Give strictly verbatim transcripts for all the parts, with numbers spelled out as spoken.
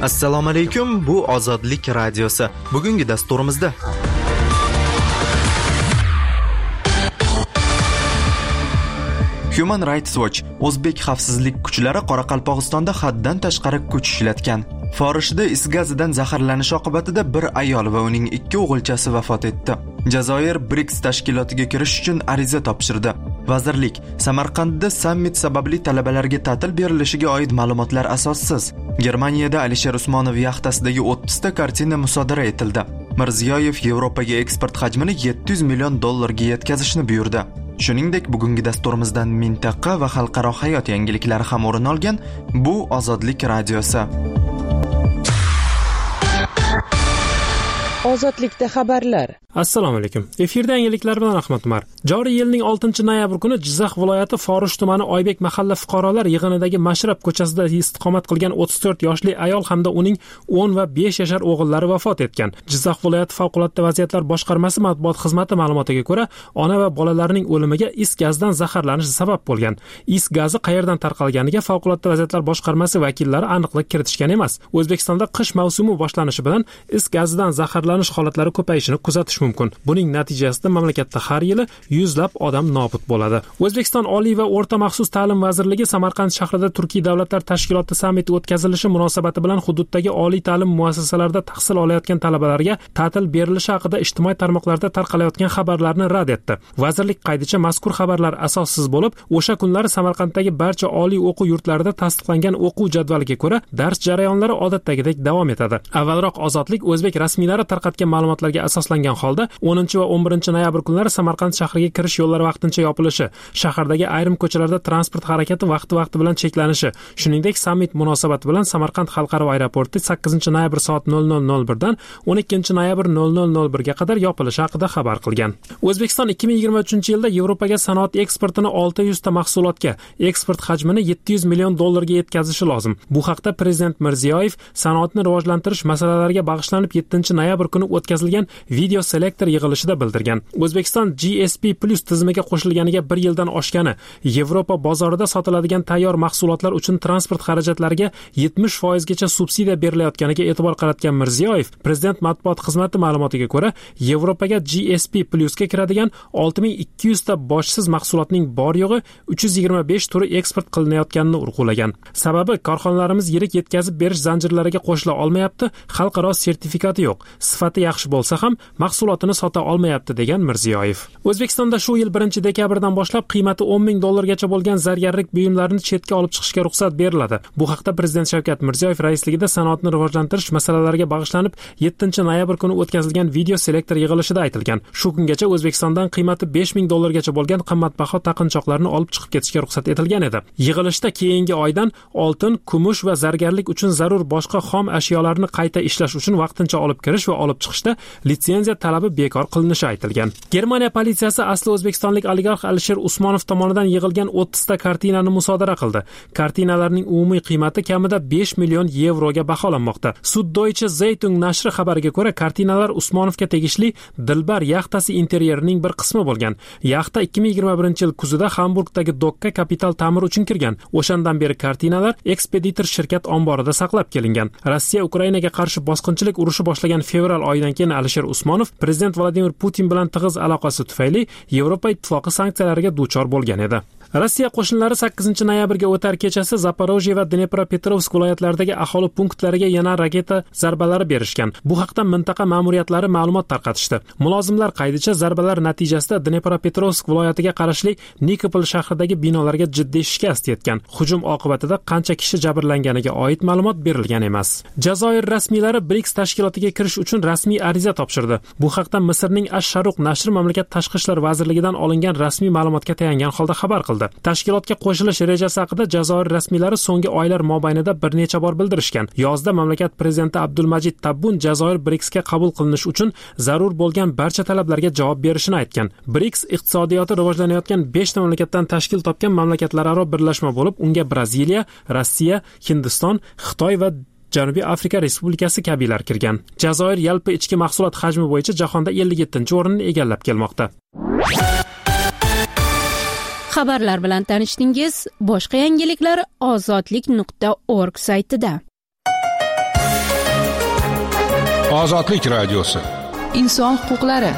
Assalomu alaykum, bu Ozodlik radiosi. Bugungi dasturimizda Human Rights Watch O'zbek xavfsizlik kuchlari Qoraqalpog'istonda haddan tashqari kuch ishlatgan. Forishda is gazidan zaharlanish oqibatida bir ayol va uning ikki o'g'ilchasi vafot etdi. Jazoir BRICS tashkilotiga kirish uchun ariza topshirdi. Vazirlik Samarqandda sammit sababli talabalarga ta'til berilishiga oid ma'lumotlar asossiz. Germaniyada Alisher Usmonov yaxtasidagi o'ttiz ta kartina musodara etildi. Mirziyoyev Yevropaga eksport hajmini yetti yuz million dollarga yetkazishni buyurdi. Shuningdek, bugungi dasturimizdan mintaqa va xalqaro hayot yangiliklari ham o'rin olgan. Bu Ozodlik radiosi. Ozodlikda xabarlar. Assalomu alaykum. Efirda yangiliklar bilan Ahmad Umar. Joriy yilning oltinchi noyabr kuni Jizzax viloyati Forish tumani Oybek mahalla fuqarolar yig'inidagi Mashrab ko'chasida istiqomat qilgan o'ttiz to'rt yoshli ayol hamda uning o'n va besh yashar o'g'illari vafot etgan. Jizzax viloyati favqulodda vaziyatlar boshqarmasi matbuot xizmati ma'lumotiga ko'ra, ona va bolalarining o'limiga is gazidan zaharlanish sabab bo'lgan. Is gazi qayerdan tarqalganiga favqulodda vaziyatlar boshqarmasi vakillari aniqlik kiritishgan emas. O'zbekistonda qish mavsumi boshlanishi bilan is gazidan zaharlanish holatlari ko'payishini kuzatish mumkin. Buning natijasida mamlakatda har yili yuzlab odam nobud bo'ladi. O'zbekiston Oliy va o'rta maxsus ta'lim vazirligi Samarqand shahrida Turkiy davlatlar tashkiloti sammiti o'tkazilishi munosabati bilan hududdagi oliy ta'lim muassasalarida tahsil olayotgan talabalarga ta'til berilishi haqida ijtimoiy tarmoqlarda tarqalayotgan xabarlarni rad etdi. Vazirlik qaydicha mazkur xabarlar asossiz bo'lib, o'sha kunlari Samarqanddagi barcha oliy o'quv yurtlarida tasdiqlangan o'quv jadvaliga ko'ra dars jarayonlari odatdagidek davom etadi. Avvalroq Ozodlik o'zbek rasmiylari tarqatgan ma'lumotlarga asoslangan holda o'ninchi va o'n birinchi noyabr kunlari Samarqand shahriga kirish yo'llari vaqtincha yopilishi, shahardagi ayrim ko'chalarda transport harakati vaqti-vaqti bilan cheklanishi, shuningdek sammit munosabati bilan Samarqand xalqaro aeroporti sakkizinchi noyabr soat nol nol nol bir dan o'n ikkinchi noyabr nol nol nol bir ga qadar yopilishi haqida xabar qilgan. O'zbekiston ikki ming yigirma uchinchi yilda Yevropaga sanoat eksportini olti yuz ta mahsulotga, eksport hajmini yetti yuz million dollarga yetkazishi lozim. Bu haqda Prezident Mirziyoyev sanoatni rivojlantirish masalalariga bag'ishlanib yettinchi noyabr kuni o'tkazilgan video selektor yig'ilishida bildirgan. O'zbekiston G S P plus tizimiga qo'shilganiga bir yildan oshgani, Yevropa bozorida sotiladigan tayyor mahsulotlar uchun transport xarajatlariga yetmish foiz gacha subsidiya berilayotganiga e'tibor qaratgan Mirziyoyev, Prezident matbuot xizmati ma'lumotiga ko'ra, Yevropaga G S P plus ga kiradigan olti ming ikki yuz ta boshsiz mahsulotning bor yo'g'i uch yuz yigirma besh turi eksport qilinayotganini urg'ulagan. Sababi korxonalarimiz yirik yetkazib berish zanjirlariga qo'shila olmayapti, xalqaro sertifikati yo'q. Sifati yaxshi bo'lsa ham mahsulotini sota olmayapti degan Mirziyoyev. O'zbekistonda shu yil birinchi dekabrdan boshlab qiymati o'n ming dollargacha bo'lgan zargarlik buyumlarini chetga olib chiqishga ruxsat beriladi. Bu haqda Prezident Shavkat Mirziyoyev raisligida sanoatni rivojlantirish masalalariga bag'ishlanib yettinchi noyabr kuni o'tkazilgan video selektor yig'ilishida aytilgan. Shu kungacha O'zbekistondan qiymati besh ming dollargacha bo'lgan qimmatbaho taqinchoqlarni olib chiqib ketishga ruxsat etilgan edi. Yig'ilishda keyingi oydan oltin, kumush va zargarlik uchun zarur boshqa xom ashyolarni qayta ishlash uchun vaqtincha olib kirish va olib chiqishda litsenziya talabi bekor qilinishi aytilgan. Germaniya politsiyasi asli o'zbekistonlik oligarx Alisher Usmonov tomonidan yig'ilgan o'ttiz ta kartinani musodara qildi. Kartinalarning umumiy qiymati kamida besh million yevroga baholanmoqda. Süddeutsche Zeitung nashri xabariga ko'ra, kartinalar Usmonovga tegishli Dilbar yaxtasi interyerining bir qismi bo'lgan. Yaxta ikki ming yigirma birinchi yil kuzida Hamburgdagi dokka kapital ta'mir uchun kirgan. O'shandan beri kartinalar ekspeditor shirkat omborida saqlab kelingan. Rossiya Ukrainaga qarshi bosqinchilik urushi boshlagan fevral oyidan keyin Alisher Usmonov Prezident Vladimir Putin bilan tig'iz aloqasi tufayli Yevropa ittifoqi sanksiyalariga duchor bo'lgan edi. Rossiya qo'shinlari sakkizinchi noyabrga o'tar kechasi Zaporojye va Dnepropetrovsk viloyatlaridagi aholi punktlariga yana raketa zarbalari berishgan. Bu haqda mintaqa ma'muriyatlari ma'lumot tarqatishdi. Mulozimlar qaydicha zarbalar natijasida Dnepropetrovsk viloyatiga qarashli Nikopol shahridagi binolarga jiddiy shikast yetgan. Hujum oqibatida qancha kishi jabrlanganiga oid ma'lumot berilgan emas. Jazoir rasmiylari BRICS tashkilotiga kirish uchun rasmiy ariza topshirdi. Bu haqda Misrning Ash-Sharuq nashri mamlakat tashqi ishlar vazirligidan olingan rasmiy ma'lumotga tayangan holda xabar qildi. Tashkilotga qo'shilish rejasi haqida Jazoir rasmiylari so'nggi oylar mobaynida bir necha bor bildirishgan. Yozda mamlakat prezidenti Abdulmajid Tabbun Jazoir BRICS ga qabul qilinish uchun zarur bo'lgan barcha talablarga javob berishini aytgan. BRICS iqtisodiyoti rivojlanayotgan besh ta mamlakatdan tashkil topgan mamlakatlararo birlashma bo'lib, unga Braziliya, Rossiya, Hindiston, Xitoy va Janubiy Afrika Respublikasi kabilar kirgan. Jazoir yalpi ichki mahsulot hajmi bo'yicha jahonda ellik yettinchi o'rinni egallab kelmoqda. Xabarlar bilan tanishdingiz. Boshqa yangiliklar ozodlik nuqta org saytida. Ozodlik radiosi. Inson huquqlari.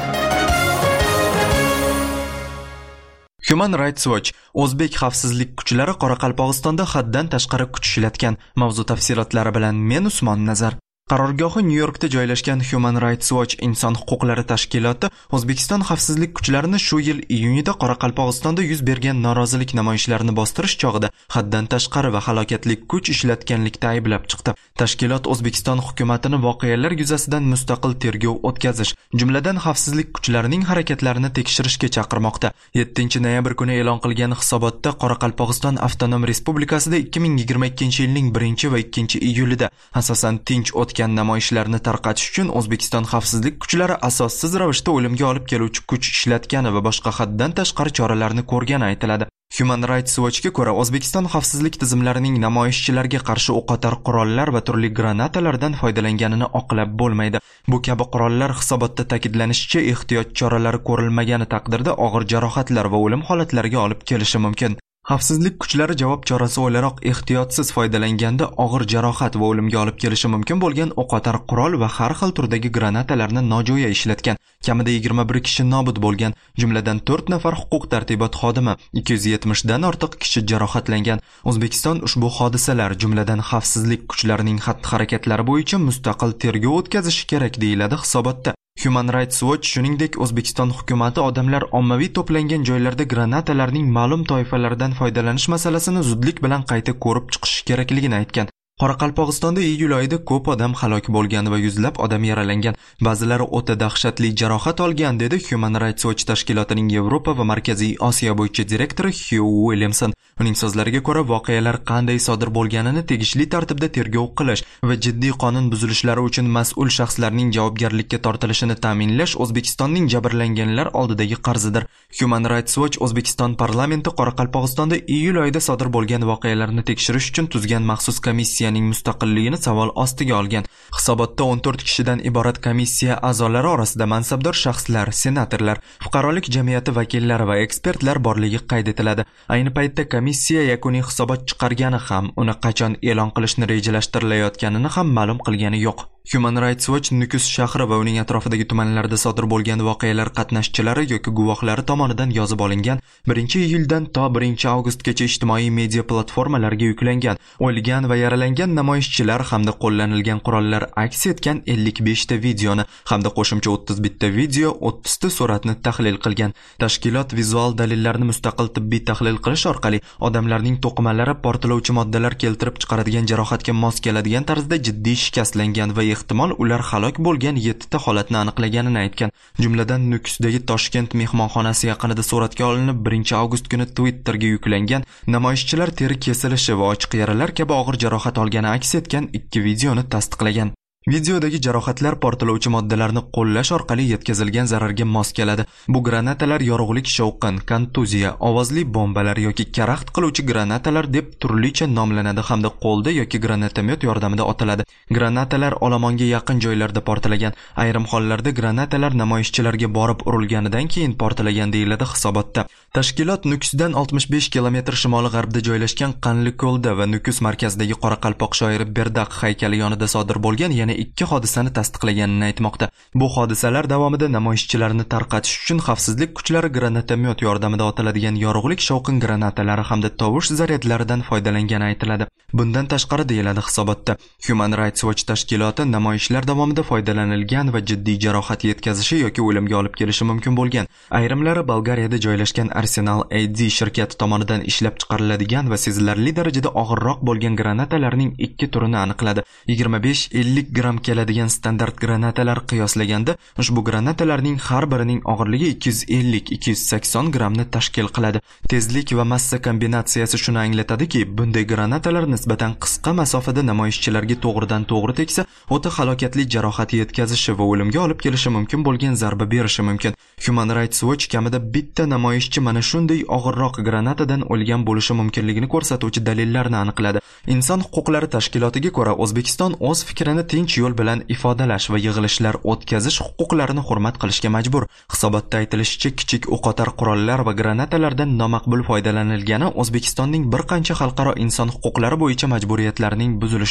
Human Rights Watch O'zbek xavfsizlik kuchlari Qoraqalpog'istonda haddan tashqari kuch ishlatgan. Mavzu tafsilotlari bilan men Usmon Nazar. Qarorgohi Nyu-Yorkda joylashgan Human Rights Watch inson huquqlari tashkiloti O'zbekiston xavfsizlik kuchlarini shu yil iyunida Qoraqalpog'istonda yuz bergan norozilik namoyishlarini bostirish chog'ida haddan tashqari va halokatli kuch ishlatganlikda ayblab chiqdi. Tashkilot O'zbekiston hukumatini voqealar yuzasidan mustaqil tergov o'tkazish, jumladan xavfsizlik kuchlarining harakatlarini tekshirishga chaqirmoqda. yettinchi noyabr kuni e'lon qilgan hisobotda Qoraqalpog'iston Avtonom Respublikasida ikki ming yigirma ikkinchi yilning birinchi va ikkinchi iyulida asosan tinch o'tgan namoyishlarni tarqatish uchun O'zbekiston xavfsizlik kuchlari asossiz ravishda o'limga olib keluvchi kuch ishlatgani va boshqa haddan tashqari choralarni ko'rgani aytiladi. Human Rights Watch'ga ko'ra, O'zbekiston xavfsizlik tizimlarining namoyishchilarga qarshi o'qotar qurollar va turli granatalardan foydalanganini oqlab bo'lmaydi. Bu kabi qurollar hisobotda ta'kidlanishicha, ehtiyot choralari ko'rilmagani taqdirda og'ir jarohatlar va o'lim holatlariga olib kelishi mumkin. Xavfsizlik kuchlari javob chorasi o'laroq ehtiyotsiz foydalanganda og'ir jarohat va o'limga olib kelishi mumkin bo'lgan o'qotar qurol va har xil turdagi granatalarni nojo'ya ishlatgan. Kamida yigirma bir kishi nobud bo'lgan, jumladan to'rt nafar huquq tartibot xodimi, ikki yuz yetmish dan ortiq kishi jarohatlangan. O'zbekiston ushbu hodisalar, jumladan xavfsizlik kuchlarining xatti-harakatlari bo'yicha mustaqil tergov o'tkazishi kerak deyiladi hisobotda. Human Rights Watch shuningdek O'zbekiston hukumati odamlar ommaviy to'plangan joylarda granatalarning ma'lum toifalaridan foydalanish masalasini zudlik bilan qayta ko'rib chiqish kerakligini aytgan. Qoraqalpog'istonda iyul oyida ko'p odam halok bo'lgan va yuzlab odam yaralangan, ba'zilari o'ta dahshatli jarohat olgan, dedi Human Rights Watch tashkilotining Yevropa va Markaziy Osiyo bo'yicha direktori Hugh Williamson. Uning so'zlariga ko'ra, voqealar qanday sodir bo'lganini tegishli tartibda tergov qilish va jiddiy qonun buzilishlari uchun mas'ul shaxslarning javobgarlikka tortilishini ta'minlash O'zbekistonning jabrlanganlar oldidagi qarzidir. Human Rights Watch O'zbekiston parlamenti Qoraqalpog'istonda iyul oyida sodir bo'lgan voqealarni tekshirish uchun tuzgan maxsus komissiya ning mustaqilligini savol ostiga olgan. Hisobotda o'n to'rt kishidan iborat komissiya a'zolari orasida mansabdor shaxslar, senatorlar, fuqarolik jamiyati vakillari va ekspertlar borligi qayd etiladi. Ayni paytda komissiya yakuniy hisobot chiqargani ham, uni qachon e'lon qilishni rejalashtirilayotganini ham ma'lum qilgani yo'q. Human Rights Watch Nukus shahri va uning atrofidagi tumanlarda sodir bo'lgan voqealar qatnashchilari yoki guvohlari tomonidan yozib olingan birinchi iyuldan to birinchi avgustgacha ijtimoiy media platformalarga yuklangan, o'lgan va yaralangan namoyishchilar hamda qo'llanilgan qurollar aks etgan ellik besh ta videoni hamda qo'shimcha o'ttiz bitta video, o'ttiz ta suratni tahlil qilgan. Tashkilot vizual dalillarni mustaqil tibbiy tahlil qilish orqali odamlarning to'qimalari portlovchi moddalar keltirib chiqaradigan jarohatga mos keladigan tarzda jiddiy shikastlangan va ehtimol ular halok bo'lgan yetti ta holatni aniqlaganini aytgan. Jumladan Nukusdagi Toshkent mehmonxonasi yaqinida suratga olinib birinchi avgust kuni Twitterga yuklangan namoyishchilar teri kesilishi va ochiq yaralar kabi og'ir jarohat olgani aks etgan ikki videoni tasdiqlagan. Videodagi jarohatlar portlovchi moddalarni qo'llash orqali yetkazilgan zararga mos keladi. Bu granatalar yorug'lik shovqin, kontuziya, ovozli bombalar yoki karaxt qiluvchi granatalar deb turlicha nomlanadi hamda qo'lda yoki granatomyot yordamida otiladi. Granatalar olomonga yaqin joylarda portlagan. Ayrim hollarda granatalar namoyishchilarga borib urilganidan keyin portlagan deyiladi hisobotda. Tashkilot Nukusdan oltmish besh kilometr shimoli-g'arbda joylashgan Qanliko'lda va Nukus markazidagi Qoraqalpoq shoiri Berdaq haykali yonida sodir bo'lgan yana ikki hodisani tasdiqlaganini aytmoqda. Bu hodisalar davomida namoyishchilarni tarqatish uchun xavfsizlik kuchlari granatomyot yordamida otiladigan yorug'lik shovqin granatalari hamda tovush zaryadlaridan foydalangani aytiladi. Bundan tashqari deyiladi hisobotda, Human Rights Watch tashkiloti namoyishlar davomida foydalanilgan va jiddiy jarohat yetkazishi yoki o'limga olib kelishi mumkin bo'lgan, ayrimlari Bolgariyada joylashgan Arsenal A D shirkati tomonidan ishlab chiqariladigan va sezilarli darajada og'irroq bo'lgan granatalarning ikki turini aniqladi. yigirma besh ellik gram keladigan standart granatalar qiyoslaganda ushbu granatalarning har birining og'irligi ikki yuz ellik ikki yuz sakson grammni tashkil qiladi. Tezlik va massa kombinatsiyasi shuni anglatadiki, bunday granatalar nisbatan qisqa masofada namoyishchilarga to'g'ridan to'g'ri teksa, o'ta halokatli jarohat yetkazishi va o'limga olib kelishi mumkin bo'lgan zarba berishi mumkin. Human Rights Watch kamida bitta namoyishchi mana shunday og'irroq granatadan o'lgan bo'lishi mumkinligini ko'rsatuvchi dalillarni aniqladi. Inson huquqlari tashkilotiga ko'ra, O'zbekiston o'z fikrini tinch yo'l bilan ifodalash va yig'ilishlar o'tkazish huquqlarini hurmat qilishga majbur. Hisobotda aytilishicha, kichik o'qotar qurollar va granatalardan nomaqbul foydalanilgani O'zbekistonning bir qancha xalqaro inson huquqlari bo'yicha majburiyatlarining buzilishidir.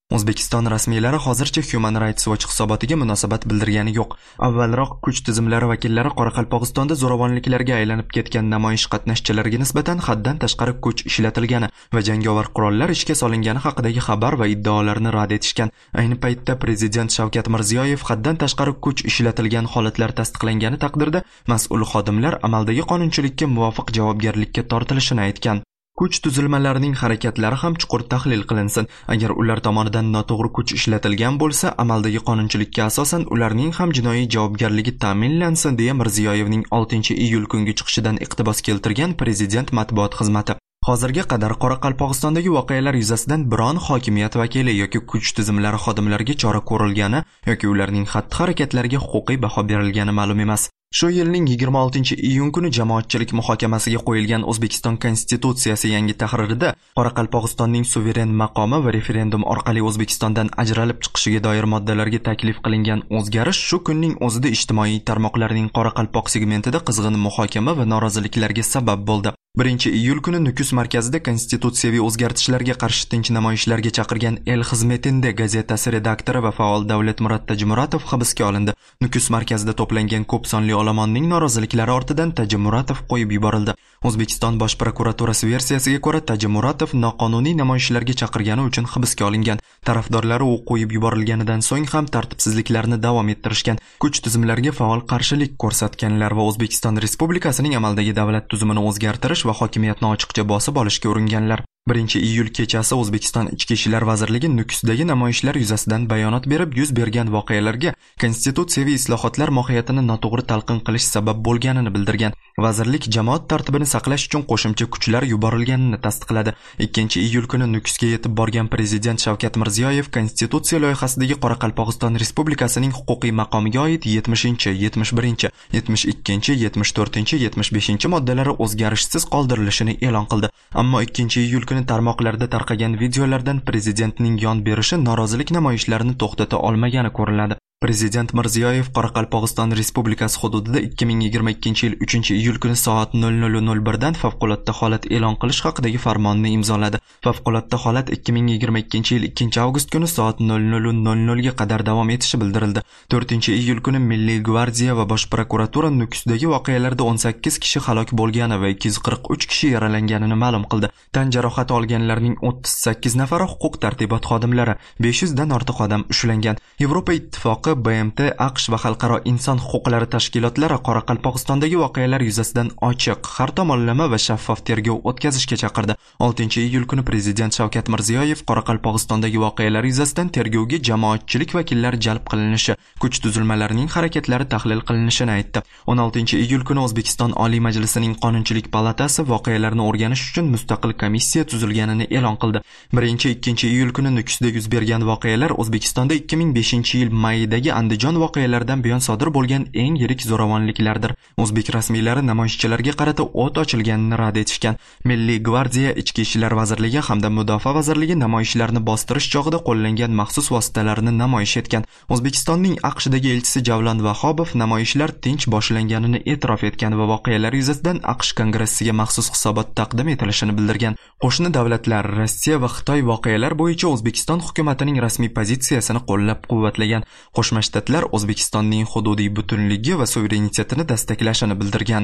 O'zbekiston rasmiylari hozircha Human Rights Watch hisobotiga munosabat bildirgani yo'q. Avvalroq kuch tizimlari vakillari Qoraqalpog'istonda zo'ravonliklarga aylanib ketgan namoyish qatnashchilariga nisbatan haddan tashqari kuch ishlatilgani va jangovar qurollar ishga solingani haqidagi xabar va iddaolarni rad etishgan. Ayni paytda Prezident Shavkat Mirziyoyev haddan tashqari kuch ishlatilgan holatlar tasdiqlangani taqdirda mas'ul xodimlar amaldagi qonunchilikka muvofiq javobgarlikka tortilishini aytgan. Kuch tuzilmalarining harakatlari ham chuqur tahlil qilinsin. Agar ular tomonidan noto'g'ri kuch ishlatilgan bo'lsa, amaldagi qonunchilikka asosan ularning ham jinoiy javobgarligi ta'minlansin, deya Mirziyoyevning oltinchi iyul kungi chiqishidan iqtibos keltirgan Prezident matbuot xizmati. Hozirga qadar Qoraqalpog'istondagi voqealar yuzasidan biron hokimiyat vakili yoki kuch tizimlari xodimlariga chora ko'rilgani yoki ularning xatti-harakatlariga huquqiy baho berilgani ma'lum emas. Shu yilning yigirma oltinchi iyun kuni jamoatchilik muhokamasiga qo'yilgan O'zbekiston Konstitutsiyasi yangi tahririda Qoraqalpog'istonning suveren maqomi va referendum orqali O'zbekistondan ajralib chiqishiga doir moddalarga taklif qilingan o'zgarish shu kunning o'zida ijtimoiy tarmoqlarning Qoraqalpoq segmentida qizg'in muhokama va noroziliklarga sabab bo'ldi. birinchi iyul kuni Nukus markazida konstitutsiyaviy o'zgartishlarga qarshi tinch namoyishlarga chaqirgan El Xizmetinde gazetasi redaktori va faol Davlatmurod Tajimuratov hibsga olindi. Nukus markazida to'plangan ko'p sonli olomonning noroziliklari ortidan Tajimuratov qo'yib yuborildi. O'zbekiston Bosh prokuraturasi versiyasiga ko'ra Tajimuratov noqonuniy namoyishlarga chaqirgani uchun hibsga olingan. Tarafdorlari u qo'yib yuborilganidan so'ng ham tartibsizliklarni davom ettirishgan. Kuch tizimlariga faol qarshilik ko'rsatganlar va O'zbekiston Respublikasining amaldagi davlat tuzumini o'zgartirish va hokimiyatni ochiqcha bosib olishga uringanlar. birinchi iyul kechasi O'zbekiston Ichki ishlar vazirligi Nukusdagi namoyishlar yuzasidan bayonot berib, yuz bergan voqealarga konstitutsiyaviy islohotlar mohiyatini noto'g'ri talqin qilish sabab bo'lganini bildirgan. Vazirlik jamoat tartibini saqlash uchun qo'shimcha kuchlar yuborilganini tasdiqladi. ikkinchi iyul kuni Nukusga yetib borgan Prezident Shavkat Mirziyoyev konstitutsiya loyihasidagi Qoraqalpog'iston Respublikasining huquqiy maqomiga oid yetmishinchi, yetmish birinchi, yetmish ikkinchi, yetmish to'rtinchi, yetmish beshinchi moddalari o'zgarishsiz qoldirilishini e'lon qildi. Ammo ikkinchi iyul tarmoqlarda tarqagan videolardan prezidentning yon berishi norozilik namoyishlarini to'xtata olmagani ko'riladi. Prezident Mirziyoyev Qoraqalpog'iston Respublikasi hududida ikki ming yigirma ikkinchi yil uchinchi iyul kuni soat nol nol nol bir dan favqulodda holat e'lon qilish haqidagi farmonni imzoladi. Favqulodda holat ikki ming yigirma ikkinchi yil ikkinchi avgust kuni soat nol nol nol nol ga qadar davom etishi bildirildi. to'rtinchi iyul kuni Milliy gvardiya va Bosh prokuratura Nukusdagi voqealarda o'n sakkiz kishi halok bo'lgani va ikki yuz qirq uch kishi yaralanganini ma'lum qildi. Tan jarohati olganlarning o'ttiz sakkiz nafari huquq tartibot xodimlari, besh yuz dan ortiq odam ushlangan. Yevropa Ittifoqi, B M T, AQSh va xalqaro inson huquqlari tashkilotlari Qoraqalpog'istondagi voqealar yuzasidan ochiq, har tomonlama va shaffof tergov o'tkazishga chaqirdi. oltinchi iyul kuni Prezident Shavkat Mirziyoyev Qoraqalpog'istondagi voqealar yuzasidan tergovga jamoatchilik vakillari jalb qilinishi, kuch tuzilmalarining harakatlari tahlil qilinishini aytdi. o'n oltinchi iyul kuni O'zbekiston Oliy Majlisining Qonunchilik palatasi voqealarni o'rganish uchun mustaqil komissiya tuzilganini e'lon qildi. birinchi ikkinchi iyul kuni Nukusda yuz bergan voqealar O'zbekistonda ikki ming beshinchi yil mayidagi Andijon voqealaridan buyon sodir bo'lgan eng yirik zo'ravonliklardir. O'zbek rasmiylari namoyishchilarga qarata o't ochilganini rad etishgan. Milliy gvardiya, Ichki ishlar vazirligi hamda Mudofaa vazirligi namoyishlarni bostirish chog'ida qo'llangan maxsus vositalarni namoyish etgan. O'zbekistonning AQShdagi elchisi Javlon Vahobov namoyishlar tinch boshlanganini e'tirof etgan va voqealar yuzasidan AQSh kongressiga maxsus hisobot taqdim etilishini bildirgan. Qo'shni davlatlar Rossiya va Xitoy voqealar bo'yicha O'zbekiston hukumatining rasmiy pozitsiyasini qo'llab-quvvatlagan. Qo'shma Shtatlar O'zbekistonning hududiy butunligi va suverenitetini dastaklashini bildirgan.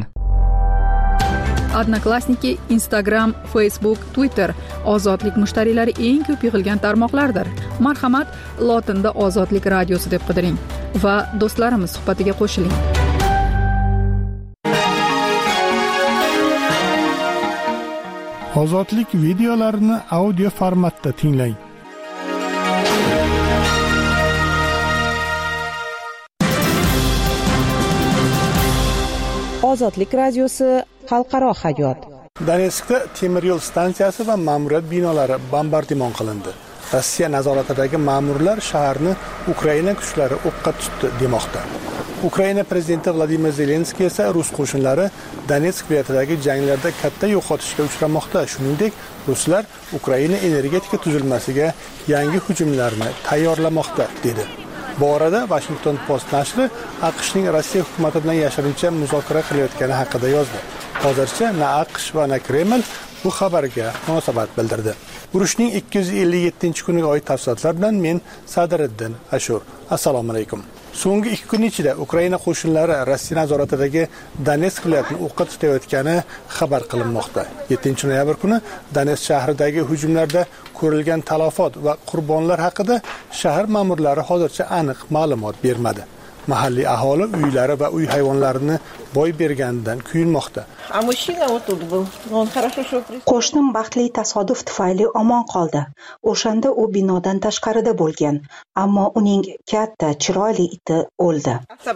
Odnoklassniki, Instagram, Facebook, Twitter ozodlik mushtariylari eng ko'p yig'ilgan tarmoqlardir. Marhamat, lotinda Ozodlik radiosi deb qidiring va do'stlarimiz suhbatiga qo'shiling. Ozodlik videolarini audio formatda tinglang. Ozodlik radiosi xalqaro hayot. Donetskda temir yo'l stansiyasi va ma'muriyat binolari bombardimon qilindi. Rossiya nazoratidagi ma'murlar shaharni Ukraina kuchlari o'qqa tutdi demoqda. Ukraina prezidenti Vladimir Zelenskiy esa rus qo'shinlari Donetsk viloyatidagi janglarda katta yo'qotishga uchramoqda. Shuningdek, ruslar Ukraina energetika tuzilmasiga yangi hujumlarni tayyorlamoqda dedi. Bu orada Washington Post nashri AQShning Rossiya hukumati bilan yashirincha muzokara qilayotgani haqida yozdi. Hozircha na AQSh va na Kreml bu xabarga munosabat bildirdi. Urushning ikki yuz ellik yettinchi kuniga oid tafsilotlar bilan men Sadiriddin Ashur. Assalomu alaykum. So'nggi ikki kun ichida Ukraina qo'shinlari Rossiya nazoratidagi Donetsk viloyatini o'qqa tutayotgani xabar qilinmoqda. yettinchi noyabr kuni Donetsk shahridagi hujumlarda ko'rilgan talafot va qurbonlar haqida shahar ma'murlari hozircha aniq ma'lumot bermadi. Mahalliy aholi uylari va uy hayvonlarini boy berganidan kuyinmoqda. Qo'shnim baxtli tasodif tufayli omon qoldi. O'shanda u binodan tashqarida bo'lgan, ammo uning katta, chiroyli iti o'ldi.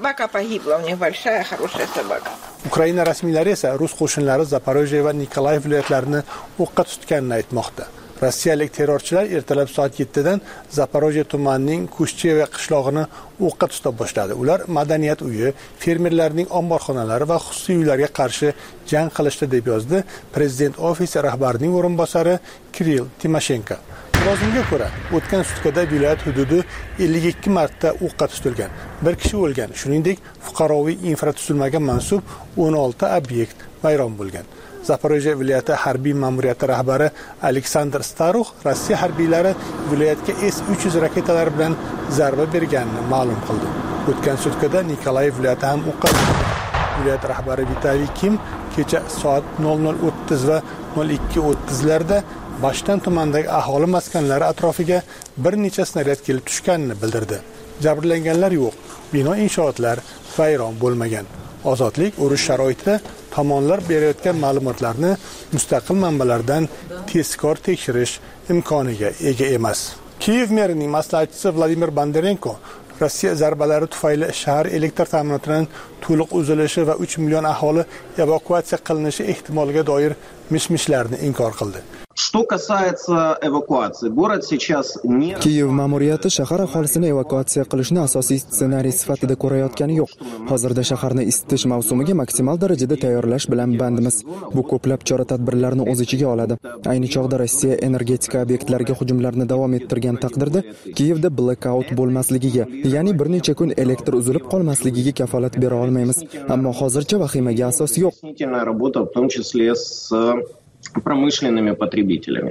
Ukraina rasmiylari esa rus qo'shinlari Zaporojye va Nikolayev viloyatlarini o'qqa tutganini aytmoqda. Rossiyalik terrorchilar ertalab soat yettidan Zaporojye tumanining Kushcheva qishlog'ini o'qqa tuta boshladi. Ular madaniyat uyi, fermerlarning omborxonalari va xususiy uylarga qarshi jang qilishdi deb yozdi prezident ofisi rahbarining o'rinbosari Kirill Timoshenko. Lozimga ko'ra, o'tgan sutkada viloyat hududi ellik ikki marta o'qqa tutilgan. Bir kishi o'lgan, shuningdek, fuqaroviy infratuzilmaga mansub o'n olti obyekt vayron bo'lgan. Zaporojye viloyati harbiy ma'muriyati rahbari Aleksandr Starux Rossiya harbiylari viloyatga S uch yuz raketalari bilan zarba berganini ma'lum qildi. O'tgan sutkada Nikolayev viloyati ham o'qqa tutildi. Viloyat rahbari Vitaliy Kim kecha soat nol nol o'ttiz va nol ikki o'ttizlarda Bashtan tumanidagi aholi maskanlari atrofiga bir necha snaryad kelib tushganini bildirdi. Jabrlanganlar yo'q. Bino inshootlar vayron bo'lmagan. Ozodlik urush sharoitida tomonlar berayotgan ma'lumotlarni mustaqil manbalardan tezkor tekshirish imkoniga ega emas. Kiyev merining maslahatchisi Vladimir Bondarenko Rossiya zarbalari tufayli shahar elektr ta'minotining to'liq uzilishi va uch million aholi evakuatsiya qilinishi ehtimoliga doir mish-mishlarni inkor qildi. Что касается эвакуации, город сейчас не... Kiyev ma'muriyati shahar aholisini evakuatsiya qilishni asosiy ssenariy sifatida ko'rayotgani yo'q. Hozirda shaharni isitish mavsumiga maksimal darajada tayyorlash bilan bandmiz. Bu ko'plab chora-tadbirlarni o'z ichiga oladi. Ayni chog'da Rossiya energetika obyektlariga hujumlarni davom ettirgan taqdirda Kiyevda blackout bo'lmasligiga, ya'ni bir necha kun elektr uzilib qolmasligiga kafolat bera olmaymiz. Ammo hozircha vahimaga asos yo'q. Работа, в том числе с промышленными потребителями.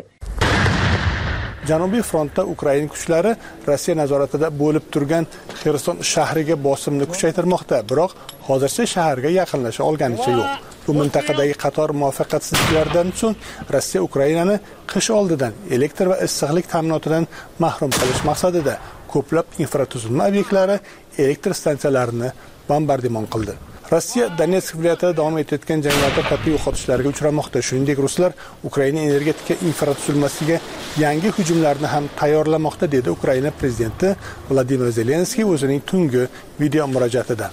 Janubiy frontda Ukraina kuchlari Rossiya nazoratida bo'lib turgan Xerson shahriga bosimni kuchaytirmoqda, biroq hozircha shaharga yaqinlasha olganicha yo'q. Bu mintaqadagi qator muvaffaqiyatsizliklardan so'ng Rossiya Ukrainani qish oldidan elektr va issiqlik ta'minotidan mahrum qilish maqsadida ko'plab infratuzilma obyektlari, elektr stansiyalarini bombardimon qildi. Rossiya Donetsk viloyatida davom etayotgan janglarda katta yo'qotishlarga uchramoqda. Shuningdek, ruslar Ukraina energetika infratuzilmasiga yangi hujumlarni ham tayyorlamoqda, dedi Ukraina prezidenti Vladimir Zelenskiy o'zining tungi video murojaatida.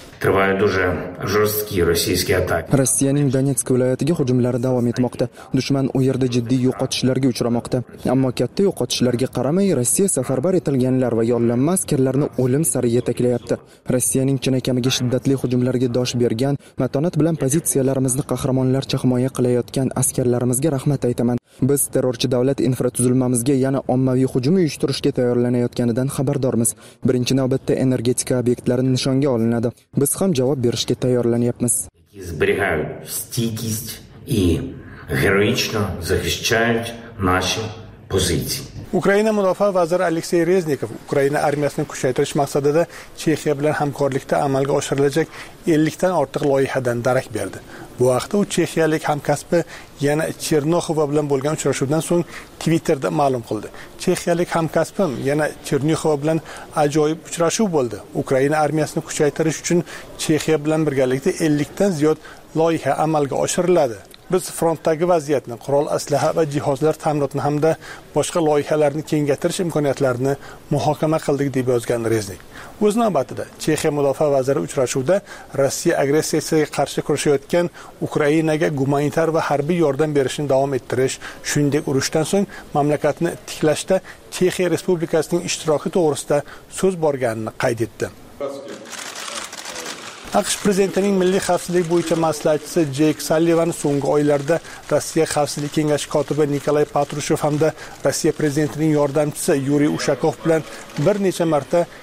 Rossiyaning Donetsk viloyatiga hujumlari davom etmoqda. Dushman u yerda jiddiy yo'qotishlarga uchramoqda. Ammo katta yo'qotishlarga qaramay, Rossiya safarbar etilganlar va yollanma askarlarni o'lim sari yetaklayapti. Rossiyaning chinakamiga shiddatli hujumlarga dosh bergan, matonat bilan pozitsiyalarimizni qahramonlarcha himoya qilayotgan askarlarimizga rahmat aytaman. Biz terrorchi davlat infratuzilmamizga yana ommaviy hujum uyushtirishga tayyorlanayotganidan xabardormiz. Birinchi navbatda energetika obyektlari nishonga olinadi. Biz ham javob berishga tayyorlanyapmiz. Зберігають стійкість і героїчно захищають наші позиції. Ukraina mudofaa vaziri Aleksey Reznikov Ukraina armiyasini kuchaytirish maqsadida Chexiya bilan hamkorlikda amalga oshirilajak ellikdan ortiq loyihadan darak berdi. Bu vaqtda u chexiyalik hamkasbi yana Chernoxova bilan bo'lgan uchrashuvdan so'ng Twitterda ma'lum qildi. Chexiyalik hamkasbim yana Chernoxova bilan ajoyib uchrashuv bo'ldi. Ukraina armiyasini kuchaytirish uchun Chexiya bilan birgalikda ellikdan ziyod loyiha amalga oshiriladi. Biz frontdagi vaziyatni, qurol aslaha va jihozlar ta'minotini hamda boshqa loyihalarni kengaytirish imkoniyatlarini muhokama qildik, deb yozgan Reznik. O'z navbatida Chexiya mudofaa vaziri uchrashuvda Rossiya agressiyasiga qarshi kurashayotgan Ukrainaga gumanitar va harbiy yordam berishni davom ettirish, shuningdek urushdan so'ng mamlakatni tiklashda Chexiya Respublikasining ishtiroki to'g'risida so'z borganini qayd etdi. AQSh prezidentining milliy xavfsizlik bo'yicha maslahatchisi Jeyk Sallivan so'nggi oylarda Rossiya Xavfsizlik kengashi kotibi Nikolay Patrushev hamda Rossiya prezidentining yordamchisi Yuriy Ushakov bilan bir necha marta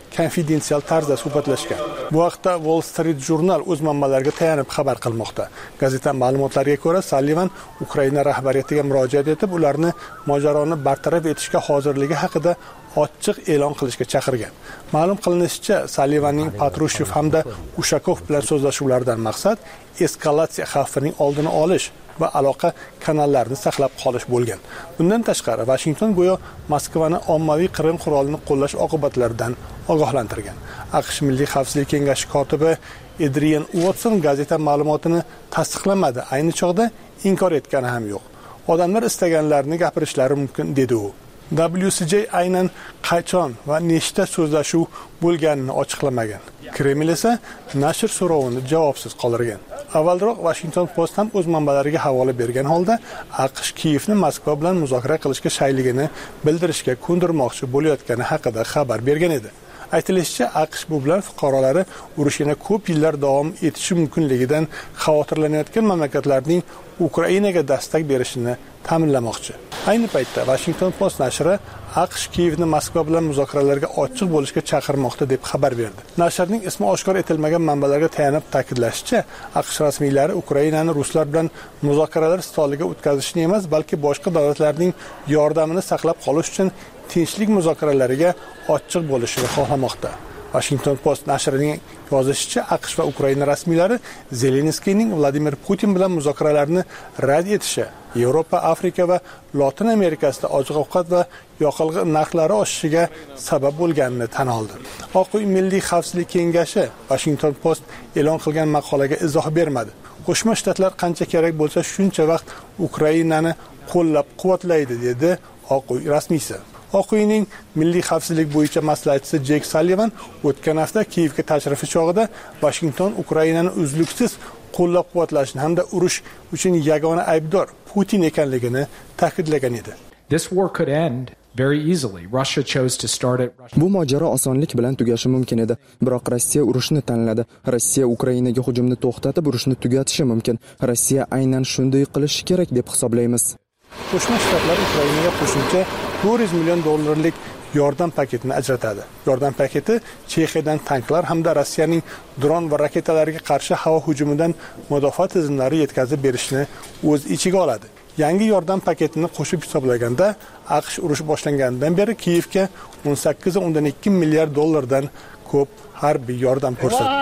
konfidensial tarzda suhbatlashgan. Bu haqda Wall Street Journal o'z manbalariga tayanib xabar qilmoqda. Gazeta ma'lumotlariga ko'ra, Sallivan Ukraina rahbariyatiga murojaat etib, ularni mojaroni bartaraf etishga hozirligi haqida ochiq e'lon qilishga chaqirgan. Ma'lum qilinishicha, Sallivanning Patrushev hamda Ushakov bilan so'zlashuvlaridan maqsad eskalatsiya xavfining oldini olish va aloqa kanallarini saqlab qolish bo'lgan. Bundan tashqari, Washington go'yo Moskvani ommaviy Qrim qurolini qo'llash oqibatlaridan ogohlantirgan. AQSh Milliy xavfsizlik kengashi kotibi Adrian Watson gazeta ma'lumotini tasdiqlamadi. Ayni chog'da inkor etgani ham yo'q. Odamlar istaganlarini gapirishlari mumkin, dedi u. W C J aynan qachon va nechta so'zlashuv bo'lganini ochiqlamagan. Kreml esa nashr so'rovini javobsiz qoldirgan. Avvalroq Washington Post ham o'z manbalariga havola bergan holda AQSh Kiyevni Moskva bilan muzokara qilishga shayligini bildirishga ko'ndirmoqchi bo'layotgani haqida xabar bergan edi. Aytilishicha, AQSh bu bilan fuqarolari urush yana ko'p yillar davom etishi mumkinligidan xavotirlanayotgan mamlakatlarning Ukrainaga dastak berishini ta'minlamoqchi. Ayni paytda Washington Post nashri AQSh Kiyevni Moskva bilan muzokaralarga ochiq bo'lishga chaqirmoqda deb xabar berdi. Nashrning ismi oshkor etilmagan manbalarga tayanib ta'kidlashicha, AQSh rasmiylari Ukrainani ruslar bilan muzokaralar stoliga o'tkazishni emas, balki boshqa davlatlarning yordamini saqlab qolish uchun tinchlik muzokaralariga ochiq bo'lishini xohlamoqda. Washington Post nashrining yozishicha, AQSh va Ukraina rasmiylari Zelenskiyning Vladimir Putin bilan muzokaralarni rad etishi Yevropa, Afrika va Lotin Amerikasida oziq-ovqat va yoqilg'i narxlari oshishiga sabab bo'lganini tan oldi. Oq uy Milliy xavfsizlik kengashi Washington Post e'lon qilgan maqolaga izoh bermadi. Qo'shma Shtatlar qancha kerak bo'lsa shuncha vaqt Ukrainani qo'llab-quvvatlaydi, dedi Oq uy rasmiysi. Oq uyning milliy xavfsizlik bo'yicha maslahatchisi Jek Sullivan o'tgan hafta Kiyevga tashrifi chog'ida Washington Ukrainani uzluksiz qo'llab-quvvatlashni hamda urush uchun yagona aybdor Putin ekanligini ta'kidlagan edi. This war could end very easily. Russia chose to start it. Bu mojaro osonlik bilan tugashi mumkin edi, biroq Rossiya urushni tanladi. Rossiya Ukrainaga hujumni to'xtatib, urushni tugatishi mumkin. Rossiya aynan shunday qilishi kerak deb hisoblaymiz. Qo'shma Shtatlar Ukrainaga qo'shimcha to'rt yuz million dollarlik yordam paketini ajratadi. Yordam paketi Chexiyadan tanklar hamda Rossiyaning dron va raketalarga qarshi havo hujumidan mudofaa tizimlari yetkazib berishni o'z ichiga oladi. Yangi yordam paketini qo'shib hisoblaganda, AQSh urush boshlanganidan beri Kiyevga o'n sakkiz nuqta ikki milliard dollardan ko'p harbiy yordam ko'rsatdi.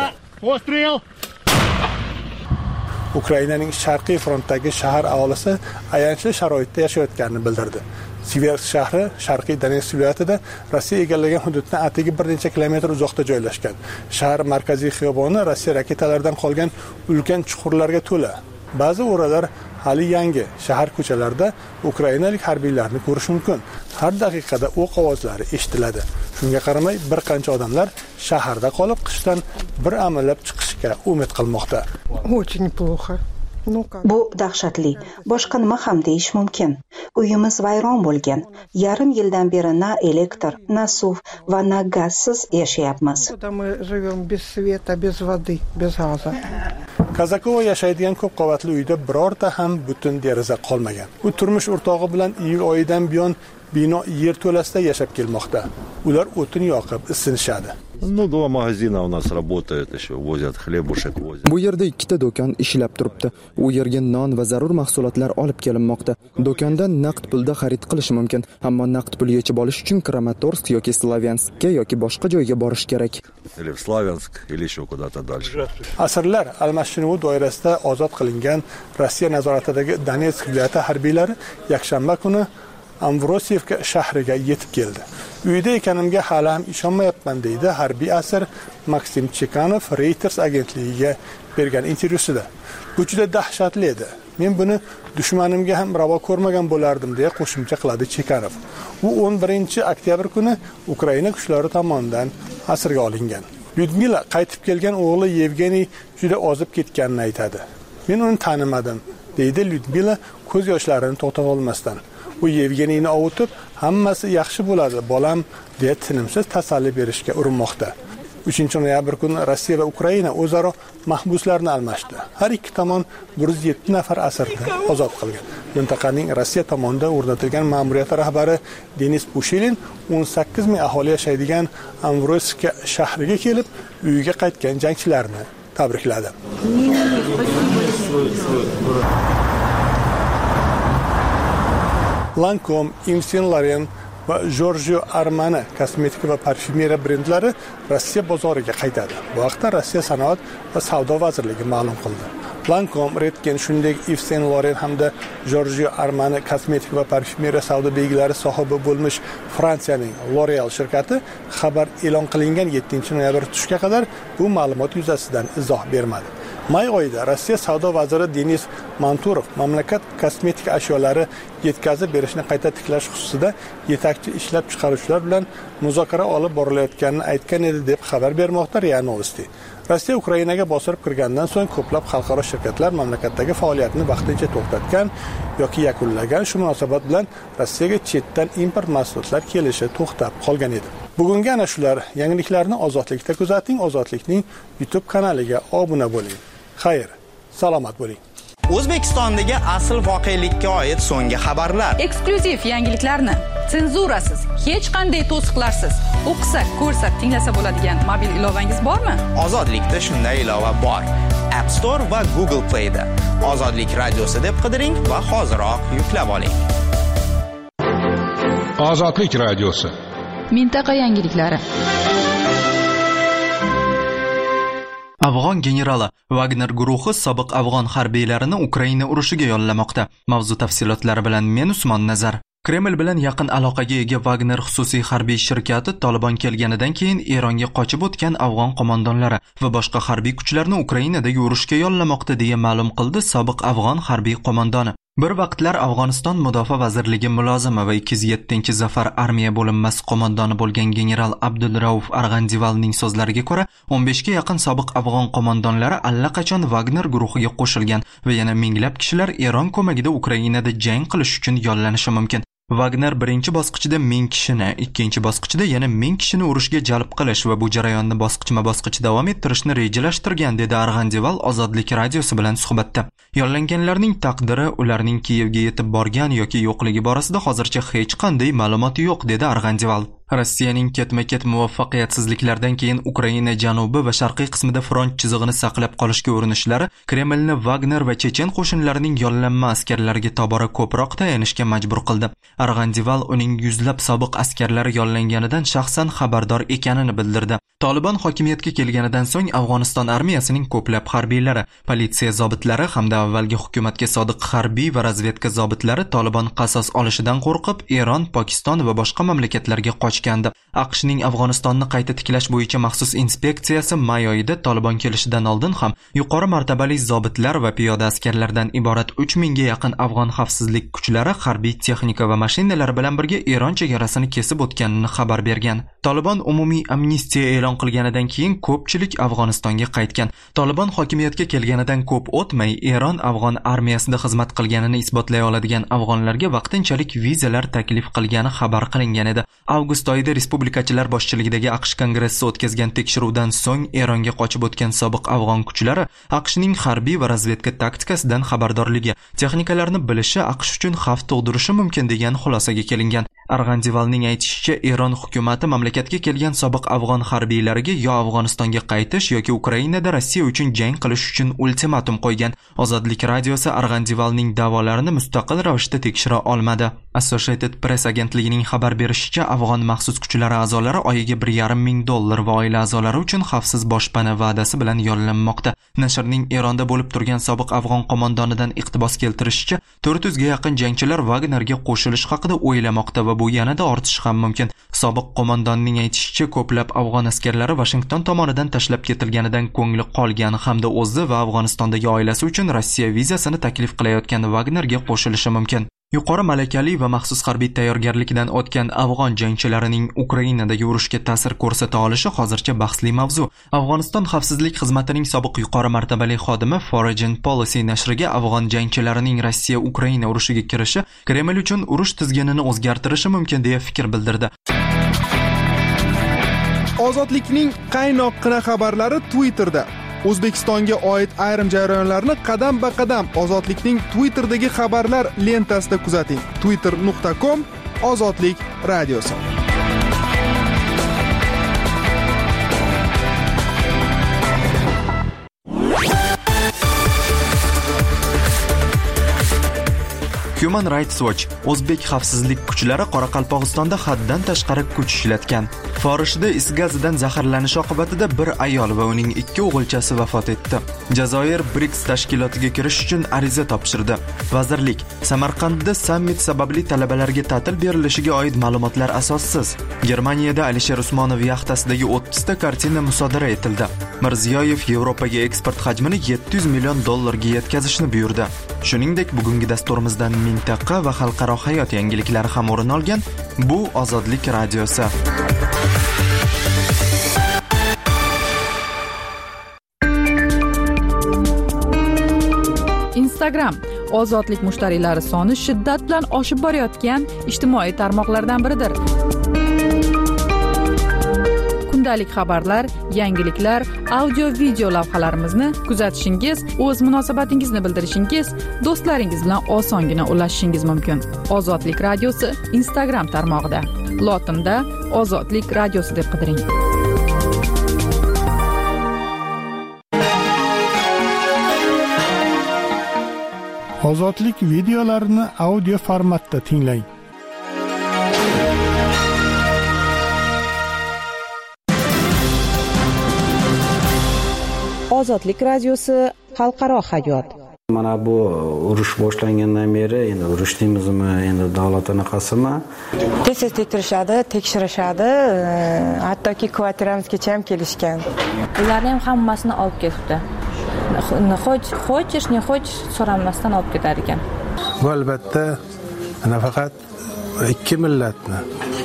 Ukrainaning sharqiy frontdagi shahar aholisi ayanchli sharoitda yashayotganini bildirdi. Siversk shahri sharqiy Donetsk viloyatida Rossiya egallagan hududdan atigi bir necha kilometr uzoqda joylashgan. Shahar markaziy xiyoboni Rossiya raketalaridan qolgan ulkan chuqurlarga to'la. Ba'zi o'ralar hali yangi. Shahar ko'chalarida ukrainalik harbiylarni ko'rish mumkin. Har daqiqada o'q ovozlari eshitiladi. Shunga qaramay, bir qancha odamlar shaharda qolib, qishdan bir amallab chiqishga umid qilmoqda. Очень плохо. Bu dahshatli. Boshqa nima ham deyish mumkin? Uyimiz vayron bo'lgan. Yarim yildan beri na elektr, na suv va na gazsiz yashayapmiz. Kazakova yashaydigan ko'p qavatli uyda birorta ham butun deraza qolmagan. U turmush o'rtog'i bilan iyul oyidan buyon bino yerto'lasida yashab kelmoqda. Ular o'tin yoqib isinishadi. Ну, два магазина у нас работают еще, возят хлебушек, возят. Bu yerda ikkita do'kon ishlab turibdi. U yerga non va zarur mahsulotlar olib kelinmoqda. Do'kondan naqd pulda xarid qilish mumkin, ammo naqd pul yechib olish uchun Kramatorsk yoki Slavyanskka yoki boshqa joyga borish kerak. Или в Славянск, или еще куда-то дальше. Asrlar almashinuvi doirasida ozod qilingan Rossiya nazoratidagi Donetsk viloyati harbiylari yakshanba kuni Amvrosiyevka shahriga yetib keldi. Uyda ekanimga hali ham ishonmayapman, deydi harbiy asir Maksim Chekanov Reuters agentligiga bergan intervyusida. Bu juda dahshatli edi. Men buni dushmanimga ham ravo ko'rmagan bo'lardim, deya qo'shimcha qiladi Chekanov. U o'n birinchi oktyabr kuni Ukraina kuchlari tomonidan asirga olingan. Lyudmila qaytib kelgan o'g'li Yevgeniy juda ozib ketganini aytadi. Men uni tanimadim, deydi Lyudmila ko'z yoshlarini to'xtata olmasdan. U Yevgeniyni ovutib, hammasi yaxshi bo'ladi, bolam, deya tinimsiz tasalli berishga urinmoqda. uchinchi noyabr kuni Rossiya va Ukraina o'zaro mahbuslarni almashdi. Har ikki tomon bir yuz yetti nafar asirni ozod qilgan. Mintaqaning Rossiya tomonidan o'rnatilgan ma'muriyat rahbari Denis Pushilin o'n sakkiz ming aholi yashaydigan Amvroyska shahriga kelib, uyiga qaytgan jangchilarni tabrikladi. Lancome, Yves Saint Laurent va Giorgio Armani kosmetika va parfyumeriya brendlari Rossiya bozoriga qaytadi. Bu haqda Rossiya sanoat va savdo vazirligi ma'lum qildi. Lancome, Redken, shuningdek Yves Saint Laurent hamda Giorgio Armani kosmetika va parfyumeriya savdo belgilari sohibi bo'lmish Fransiyaning L'Oreal shirkati xabar e'lon qilingan yettinchi noyabr tushga qadar bu ma'lumot yuzasidan izoh bermadi. May oyida Rossiya savdo vaziri Denis Manturov mamlakat kosmetika ashyolari yetkazib berishni qayta tiklash xususida yetakchi ishlab chiqaruvchilar bilan muzokara olib borilayotganini aytgan edi deb xabar bermoqda RIA Novosti. Rossiya Ukrainaga bostirib kirgandan so'ng ko'plab xalqaro shirkatlar mamlakatdagi faoliyatini vaqtincha to'xtatgan yoki yakunlagan. Shu munosabat bilan Rossiyaga chetdan import mahsulotlar kelishi to'xtab qolgan edi. Bugungi ana shular yangiliklarni Ozodlikda kuzating, Ozodlikning YouTube kanaliga obuna bo'ling. Xayr, salomat bo'ling. O'zbekistondagi asl voqelikka oid so'nggi xabarlar, eksklyuziv yangiliklarni senzurasiz, hech qanday to'siqlarsiz o'qisak, ko'rsak, tinglasa bo'ladigan mobil ilovangiz bormi? Ozodlikda shunday ilova bor. App Store va Google Play da Ozodlik radiosi deb qidiring va hoziroq yuklab oling. Ozodlik radiosi. Mintaqa yangiliklari. Afg'on generali Wagner guruhi sobiq afg'on harbiylarini Ukraina urushiga yollamoqda. Mavzu tafsilotlari bilan men Usmon Nazar. Kreml bilan yaqin aloqaga ega Wagner xususiy harbiy shirkati Taliban kelganidan keyin Eronga qochib o'tgan afg'on qo'mondonlari va boshqa harbiy kuchlarni Ukrainadagi urushga yollamoqda deya ma'lum qildi sobiq afg'on harbiy qo'mondoni. Bir vaqtlar Afg'oniston Mudofaa vazirligi mulozimi va ikki yuz yettinchi Zafar armiya bo'linmasi qo'mondoni bo'lgan general Abdulrauf Arg'andivalning so'zlariga ko'ra, o'n beshga yaqin sobiq afg'on qo'mondonlari allaqachon Wagner guruhiga qo'shilgan va yana minglab kishilar Eron ko'magida Ukrainada jang qilish uchun yollanishi mumkin. Wagner birinchi bosqichida ming kishini, ikkinchi bosqichda yana ming kishini urushga jalb qilish va bu jarayonni bosqichma-bosqich davom ettirishni rejalashtirgan, dedi Arg'andival Ozodlik radiosi bilan suhbatda. Yollanganlarning taqdiri, ularning Kiyevga yetib borgan yoki yo'qligi borasida hozircha hech qanday ma'lumot yo'q, dedi Arg'andival. Rossiyaning ketma-ket muvaffaqiyatsizliklardan keyin Ukraina janubi va sharqiy qismida front chizig'ini saqlab qolishga urinishlari Kremlni Wagner va chechen qo'shinlarining yollanma askarlariga tobora ko'proq tayanishga majbur qildi. Arg'andival uning yuzlab sobiq askarlari yollanganidan shaxsan xabardor ekanini bildirdi. Taliban hokimiyatga kelganidan so'ng Afg'oniston armiyasining ko'plab harbiylari, politsiya zobitlari hamda avvalgi hukumatga sodiq harbiy va razvedka zobitlari Taliban qasos olishidan qo'rqib Eron, Pokiston va boshqa mamlakatlarga qochgandi. AQShning Afg'onistonni qayta tiklash bo'yicha maxsus inspeksiyasi may oyida Taliban kelishidan oldin ham yuqori martabali zobitlar va piyoda askarlardan iborat uch mingga yaqin afg'on xavfsizlik kuchlari harbiy texnika va mashinalar bilan birga Eron chegarasini kesib o'tganini xabar bergan. Taliban umumiy amnistiya e'lon qilganidan keyin ko'pchilik Afg'onistonga qaytgan. Taliban hokimiyatga kelganidan ko'p o'tmay Eron afg'on armiyasida xizmat qilganini isbotlay oladigan afg'onlarga vaqtinchalik vizalar taklif qilgani xabar qilingan edi. Avgust oyida respublikachilar boshchiligidagi AQSh kongressi o'tkazgan tekshiruvdan so'ng Eronga qochib o'tgan sobiq afg'on kuchlari AQShning harbiy va razvedka taktikasidan xabardorligi, texnikalarni bilishi AQSh uchun xavf tug'dirishi mumkin degan xulosaga kelingan. Arg'andivalning aytishicha, Eron hukumati mamlakatga kelgan sobiq afg'on harbiylariga yo Afg'onistonga qaytish yoki Ukrainada Rossiya uchun jang qilish uchun ultimatum qo'ygan. Ozodlik radiosi Arg'andivalning da'volarini mustaqil ravishda tekshira olmadi. Associated Press agentligining xabar berishicha, afg'on maxsus kuchlari a'zolari oyiga bir yarim ming dollar va oila a'zolari uchun xavfsiz boshpana va'dasi bilan yollanmoqda. Nashrning Eronda bo'lib turgan sobiq afg'on qo'mondonidan iqtibos keltirishicha, to'rt yuzga yaqin jangchilar Wagnerga qo'shilish haqida o'ylamoqda va bu yanada ortishi ham mumkin. Sobiq qo'mondonning aytishicha, ko'plab afg'on askarlari Washington tomonidan tashlab ketilganidan ko'ngli qolgan hamda o'zi va Afg'onistondagi oilasi uchun Rossiya vizasini taklif qilayotgan Wagnerga qo'shilishi mumkin. Yuqori malakali va maxsus harbiy tayyorgarlikdan o'tgan afg'on jangchilarining Ukrainadagi urushga ta'sir ko'rsata olishi hozircha bahsli mavzu. Afg'oniston xavfsizlik xizmatining sobiq yuqori martabali xodimi Foreign Policy nashriga afg'on jangchilarining Rossiya Ukraina urushiga kirishi Kreml uchun urush tizginini o'zgartirishi mumkin deya fikr bildirdi. Ozodlikning qaynoqqina xabarlari Twitterda. O'zbekistonga oid ayrim jarayonlarni qadam-ba-qadam Ozodlikning Twitterdagi xabarlar lentasida kuzating. twitter nuqta com Ozodlik radiosi. Human Rights Watch o'zbek xavfsizlik kuchlari Qoraqalpog'istonda haddan tashqari kuch ishlatgan. Forishda is gazidan zaharlanish oqibatida bir ayol va uning ikki o'g'ilchasi vafot etdi. Jazoir BRICS tashkilotiga kirish uchun ariza topshirdi. Vazirlik Samarqandda sammit sababli talabalarga ta'til berilishiga oid ma'lumotlar asossiz. Germaniyada Alisher Usmonov yaxtasidagi o'ttiz ta kartina musodara etildi. Mirziyoyev Yevropaga eksport hajmini yetti yuz million dollarga yetkazishni buyurdi. Shuningdek, bugungi dasturimizdan mintaqa va xalqaro hayot yangiliklari ham o'rin olgan. Bu Ozodlik radiosi. Instagram ozodlik mushtariylari soni shiddat bilan oshib borayotgan ijtimoiy tarmoqlardan biridir. Kundalik xabarlar, yangiliklar, audio-video lavhalarimizni kuzatishingiz, o'z munosabatingizni bildirishingiz, do'stlaringiz bilan osongina ulashishingiz mumkin. Ozodlik radiosi Instagram tarmog'ida. Lotinda Ozodlik radiosi deb qidiring. Ozodlik videolarini audio formatda tinglang. Ozodlik radiosi xalqaro hayot. Mana bu urush boshlangandan beri endi urush deymizmi, endi davlat anaqasimi? Tez tekshirishadi, tekshirishadi, hattoki kvartiramizgacha ham kelishgan. Ularni ham hammasini olib ketdi. Xo'ch, xo'chish, ne xo'ch so'ramasdan olib ketar ekan. Bu albatta nafaqat ikki millatni,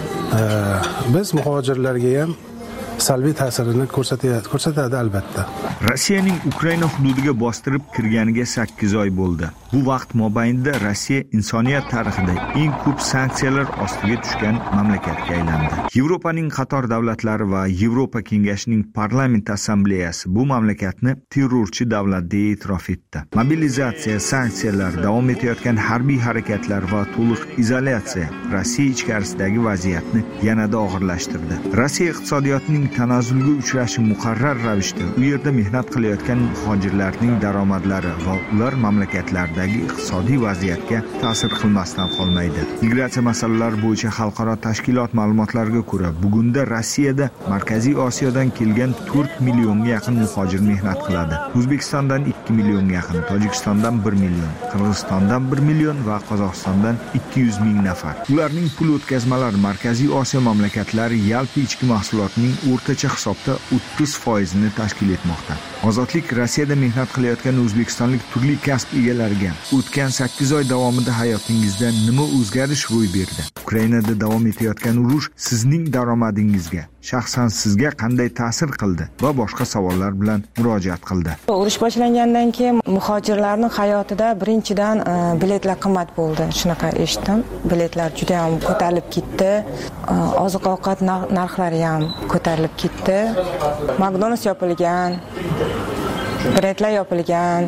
biz muhojirlarga ham salbiy ta'sirini ko'rsatadi, ko'rsatadi albatta. Rossiyaning Ukraina hududiga bostirib kirganiga sakkiz oy bo'ldi. Bu vaqt mobaynida Rossiya insoniyat tarixida eng ko'p sanksiyalar ostiga tushgan mamlakatga aylandi. Yevropaning qator davlatlari va Yevropa Kengashining parlament assambleyasi bu mamlakatni terrorchi davlat deb e'tirof etdi. Mobilizatsiya, sanksiyalar, davom etayotgan harbiy harakatlar va to'liq izolyatsiya Rossiya ichkarisidagi vaziyatni yanada og'irlashtirdi. Rossiya iqtisodiyotining tanazzulga uchrashi muqarrar ravishda u yerda mehnat qilayotgan muhojirlarning daromadlari va ular mamlakatlaridagi iqtisodiy vaziyatga ta'sir qilmasdan qolmaydi. Migratsiya masalalari bo'yicha xalqaro tashkilot ma'lumotlariga ko'ra, bugunda Rossiyada Markaziy Osiyodan kelgan to'rt millionga yaqin muhojir mehnat qiladi. O'zbekistondan ikki millionga yaqin, Tojikistondan bir million, Qirg'izistondan bir million va Qozog'istondan ikki yuz ming nafar. Ularning pul o'tkazmalari Markaziy Osiyo mamlakatlari yalpi ichki mahsulotining o'rtacha hisobda o'ttiz foizini tashkil etmoqda. Ozodlik Rossiyada mehnat qilayotgan o'zbekistonlik turli kasb egalariga o'tgan sakkiz oy davomida hayotingizda nima o'zgarish ro'y berdi? Ukrainada davom etayotgan urush sizning daromadingizga, shaxsan sizga qanday ta'sir qildi va boshqa savollar bilan murojaat qildi. Urush boshlangandan keyin muhojirlarning hayotida birinchidan biletlar qimmat bo'ldi. Shunaqa eshitdim. Biletlar juda ham ko'tarilib ketdi. Oziq-ovqat narxlari ham ko'tarilib ketdi. McDonald's yopilgan, brendlar yopilgan,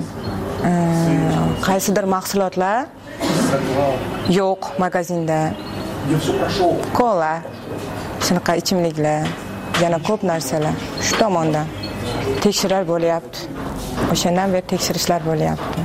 qaysidir mahsulotlar yo'q magazinda. Kola, shunaqa ichimliklar, yana ko'p narsalar. Shu tomondan tekshirish bo'lyapti. O'shandan beri tekshirishlar bo'lyapti.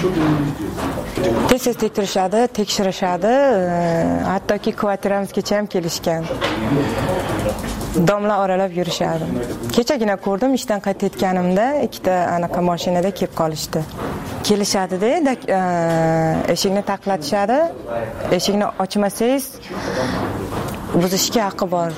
Tez tekshirishadi, tekshirishadi, hattoki kvartiramizgacha ham kelishgan. Domla oralab yurishadi. Kechagina ko'rdim, ishdan qaytayotganimda ikkita anaqa mashinada kelib qolishdi. Kelishadi-da, eshikni taqlatishadi. Eshikni ochmasangiz buzishga haqqi bor.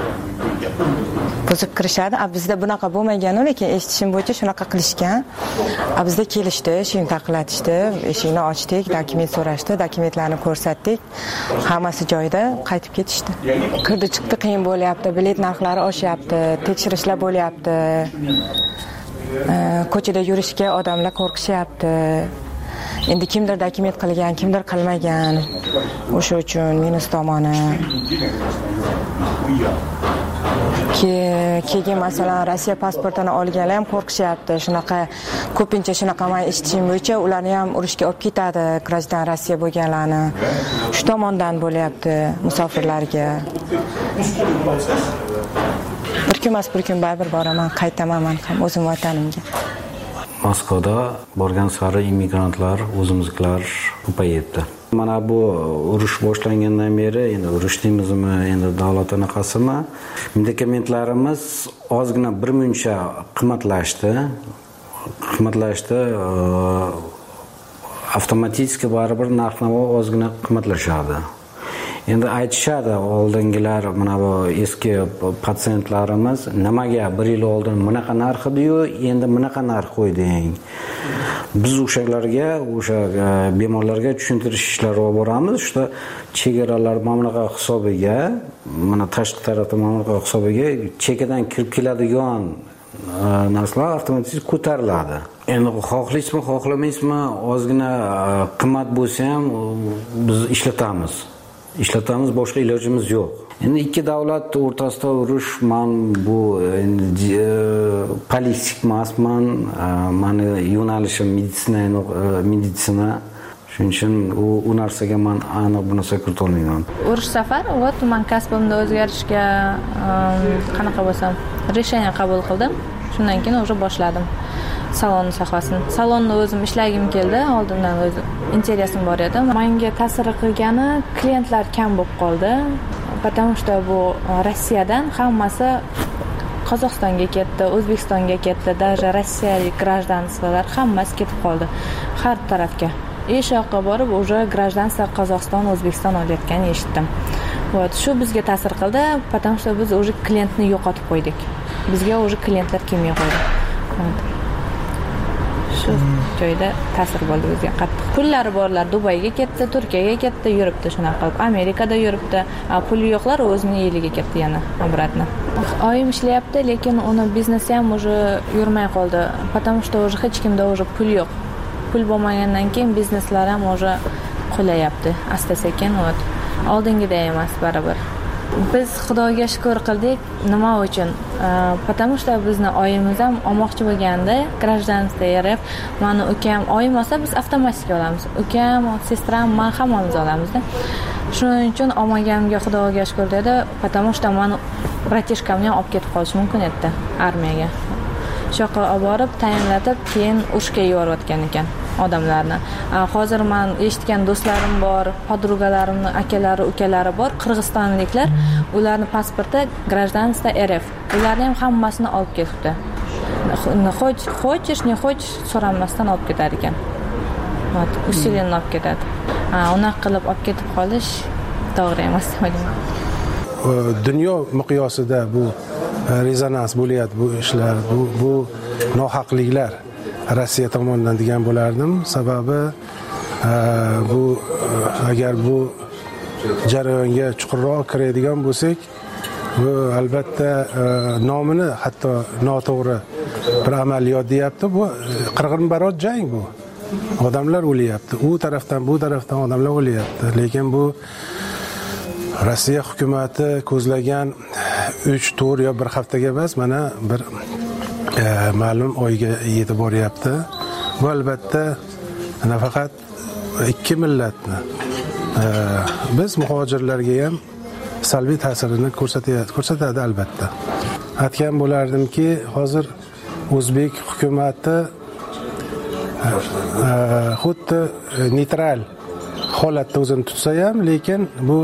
Buzib kirishadi. A bizda bunaqa bo'lmagan, lekin eshitishim bo'yicha shunaqa qilishgan. A bizda kelishdi, eshikni taqlatishdi, eshikni ochdik, dokument so'rashdi, dokumentlarni ko'rsatdik. Hammasi joyida, qaytib ketishdi. Kirdi chiqdi qiyin bo'lyapti, bilet narxlari oshyapti, tekshirishlar bo'lyapti. Ko'chada yurishga odamlar qo'rqishyapti. Endi kimdir dokument qilgan, kimdir qilmagan. O'sha uchun minus tomoni. keyin masalan Rossiya pasportini olganlar ham qo'rqishyapti. Shunaqa ko'pincha shunaqa men eshitishim bo'yicha ularni ham urushga olib ketadi, grajdan Rossiya bo'lganlarni. Shu tomondan bo'lyapti musofirlarga. Bir kun emas, bir kun baribir boraman, qaytaman men ham o'zim vatanimga. Moskvada borgan sari immigrantlar, o'zimizlar ko'payibdi. Mana bu urush boshlangandan beri endi urush deymizmi, endi davlat anaqasimi, medikamentlarimiz ozgina bir muncha qimmatlashdi. Qimmatlashdi. Avtomatik baribir narx-navo ozgina qimmatlashadi. Endi aytishadi oldingilar, mana bu eski patsientlarimiz, nimaga bir yil oldin bunaqa narx edi-yu, endi bunaqa narx qo'yding. Biz o'shalarga, o'sha bemorlarga tushuntirish ishlari olib boramiz. Shunda chegaralar mamlakat hisobiga, mana tashqi tarafda mamlakat hisobiga chekadan kirib keladigan narsalar avtomatik ko'tariladi. Endi xohlaysizmi, xohlamaysizmi, ozgina qimmat bo'lsa ham biz ishlatamiz. Ishlatamiz, boshqa ilojimiz yo'q. Endi ikki davlat o'rtasida urush, men bu politik emasman, meni yo'nalishim meditsina, meditsina. Shuning uchun u u narsaga men aniq bu narsa kirita olmayman. Urush safar, вот men kasbimni o'zgarishga qanaqa bo'lsam, решение qabul qildim. Shundan keyin уже boshladim. Salon sohasini. Salonni o'zim ishlagim keldi, oldindan o'z interesim bor edi. Menga ta'sir qilgani klientlar kam bo'lib qoldi. Потому что bu Rossiyadan hammasi Qozog'istonga ketdi, O'zbekistonga ketdi, даже rossiyalik гражданстволар hammasi ketib qoldi har tarafga. Ish yoqqa borib, уже гражданство Qozog'iston, O'zbekiston olayotganini eshitdim. Вот, shu bizga ta'sir qildi, потому что biz уже klientni yo'qotib qo'ydik. Bizga уже klientlar kelmay qo'ydi. Shu joyda ta'sir bo'ldi bizga qattiq. Pullari borlar Dubayga ketdi, Turkiyaga ketdi, yuribdi shunaqa qilib. Amerikada yuribdi. Puli yo'qlar o'zining eliga ketdi yana obratno. Oyim ishlayapti, lekin uni biznesi ham уже yurmay qoldi. Потому что уже hech kimda уже pul yo'q. Pul bo'lmagandan keyin bizneslar ham уже qolayapti. Asta-sekin o't. Oldingiday emas baribir. Biz Xudoga shukr qildik. Nima uchun? Потому что bizni oyimiz ham olmoqchi bo'lganda, гражданство R F, meni ukam oyim olsa biz avtomatik olamiz. Ukam, sestram, men hammamiz olamiz-da. Shuning uchun olmaganimga Xudoga shukr dedi. Потому что meni bratishkamni ham olib ketib qolish mumkin edi armiyaga. Shoqqa olib borib, tayinlatib, keyin urushga yuborayotgan ekan odamlarni. Hozir men eshitgan do'stlarim bor, podrugalarimning akalari, ukalari bor, qirg'izistonliklar, ularning pasporti гражданство R F. Ularni ham hammasini olib ketibdi. Xo'ch, xo'chish, ne xo'ch so'ramasdan olib ketar ekan. Mat, usilen olib ketadi. Ha, unaqa qilib olib ketib qolish to'g'ri emas deyman. Dunyo miqyosida bu rezonans bo'lyapti bu ishlar, bu bu nohaqliklar Rossiya tomonidan degan bo'lardim. Sababi bu agar bu jarayonga chuqurroq kiradigan bo'lsak, bu albatta nomini hatto noto'g'ri bir amaliyot deyapti. Bu qirg'inbarot jang bu. Odamlar o'lyapti. U tarafdan bu tarafdan odamlar o'lyapti. Lekin bu Rossiya hukumati ko'zlagan uch to'rt yo bir haftaga emas, mana bir e, ma'lum oyga yetib boryapti. Bu albatta nafaqat ikki millatni, e, biz muhojirlarga ham salbiy ta'sirini ko'rsatadi, ko'rsatadi albatta. Aytgan bo'lardimki, hozir O'zbek hukumati e, e, xuddi neytral holatda o'zini tutsa ham, lekin bu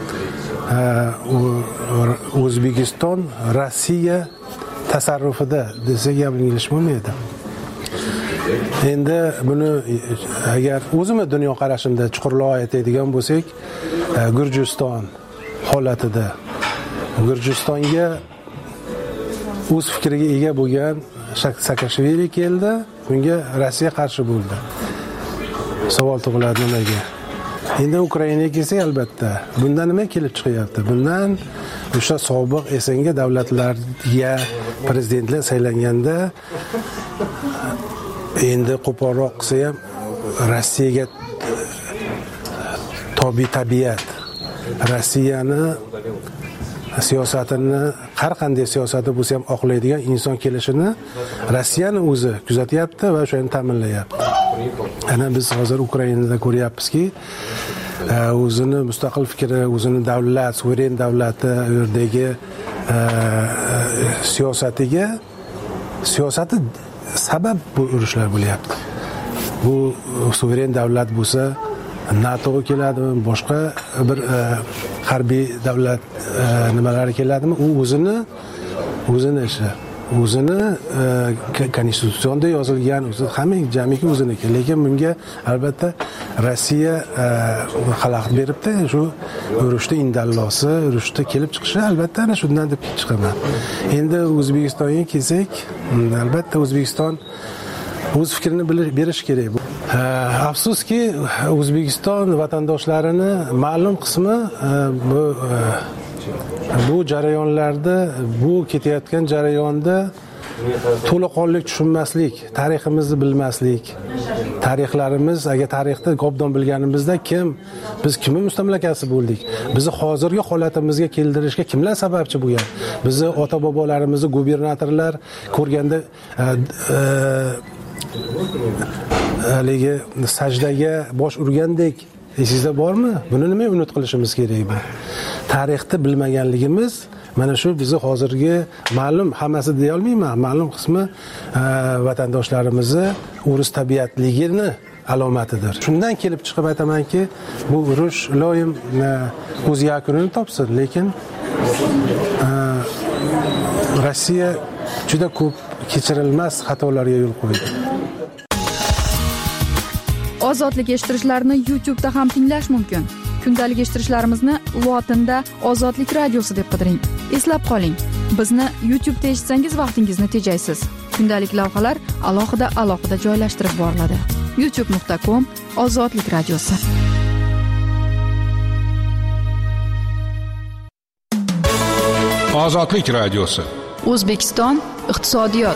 O'zbekiston Rossiya tasarrufida desak yanglish bo'lmaydi. Endi buni agar o'zimiz dunyo qarashimda chuqurroq aytadigan bo'lsak, Gurjiston holatida Gurjistonga o'z fikriga ega bo'lgan Saakashvili keldi, bunga Rossiya qarshi bo'ldi. Savol tug'iladi nimaga? Endi Ukrainaga kelsak, albatta bundan nima kelib chiqyapti? Bundan o'sha sobiq S N G davlatlarga prezidentlar saylanganda endi qo'polroq qilsa ham Rossiyaga tobi tabiat, Rossiyani siyosatini, har qanday siyosati bo'lsa ham oqlaydigan inson kelishini Rossiyani o'zi kuzatyapti va shuni ta'minlayapti. Ana biz hozir Ukrainada ko'ryapmizki, o'zini mustaqil fikri, o'zini davlat, suveren davlati u yerdagi siyosatiga siyosati sabab bu urushlar bo'lyapti. Bu suveren davlat bo'lsa NATOga keladimi, boshqa bir harbiy davlat nimalari keladimi, u o'zini o'zini ishi, o'zini konstitutsiyada yozilgan, o'zi hamma jamiki o'ziniki. Lekin bunga albatta Rossiya xalaqit beribdi. Shu urushda indallosi, urushda kelib chiqishi albatta ana shundan deb chiqaman. Endi O'zbekistonga kelsak, albatta O'zbekiston o'z fikrini berish kerak. Afsuski, O'zbekiston vatandoshlarini ma'lum qismi bu bu jarayonlarda, bu ketayotgan jarayonda to'laqonlik tushunmaslik, tariximizni bilmaslik, tarixlarimiz, agar tarixda g'obdon bilganimizda kim, biz kimning mustamlakasi bo'ldik? Bizni hozirgi holatimizga keltirishga kimlar sababchi bo'lgan? Bizni ota-bobolarimizni gubernatorlar ko'rganda haligi sajdaga bosh urgandek esingizda bormi? Buni nima unut qilishimiz kerak bu? Tarixni bilmaganligimiz mana shu bizni hozirgi ma'lum, hammasi deya olmayman, ma'lum qismi vatandoshlarimizni o'ris tabiatligini alomatidir. Shundan kelib chiqib aytamanki, bu urush iloyim o'z yakunini topsin, lekin Rossiya juda ko'p kechirilmas xatolarga yo'l qo'ydi. Ozodlik eshittirishlarni YouTube'da ham tinglash mumkin. Kundalik eshittirishlarimizni lotinda Ozodlik radiosi deb qidiring. Eslab qoling, bizni YouTube'da eshitsangiz vaqtingizni tejaysiz. Kundalik lavhalar alohida alohida joylashtirib boriladi. youtube nuqta com Ozodlik radiosi. Ozodlik radiosi. O'zbekiston iqtisodiyot.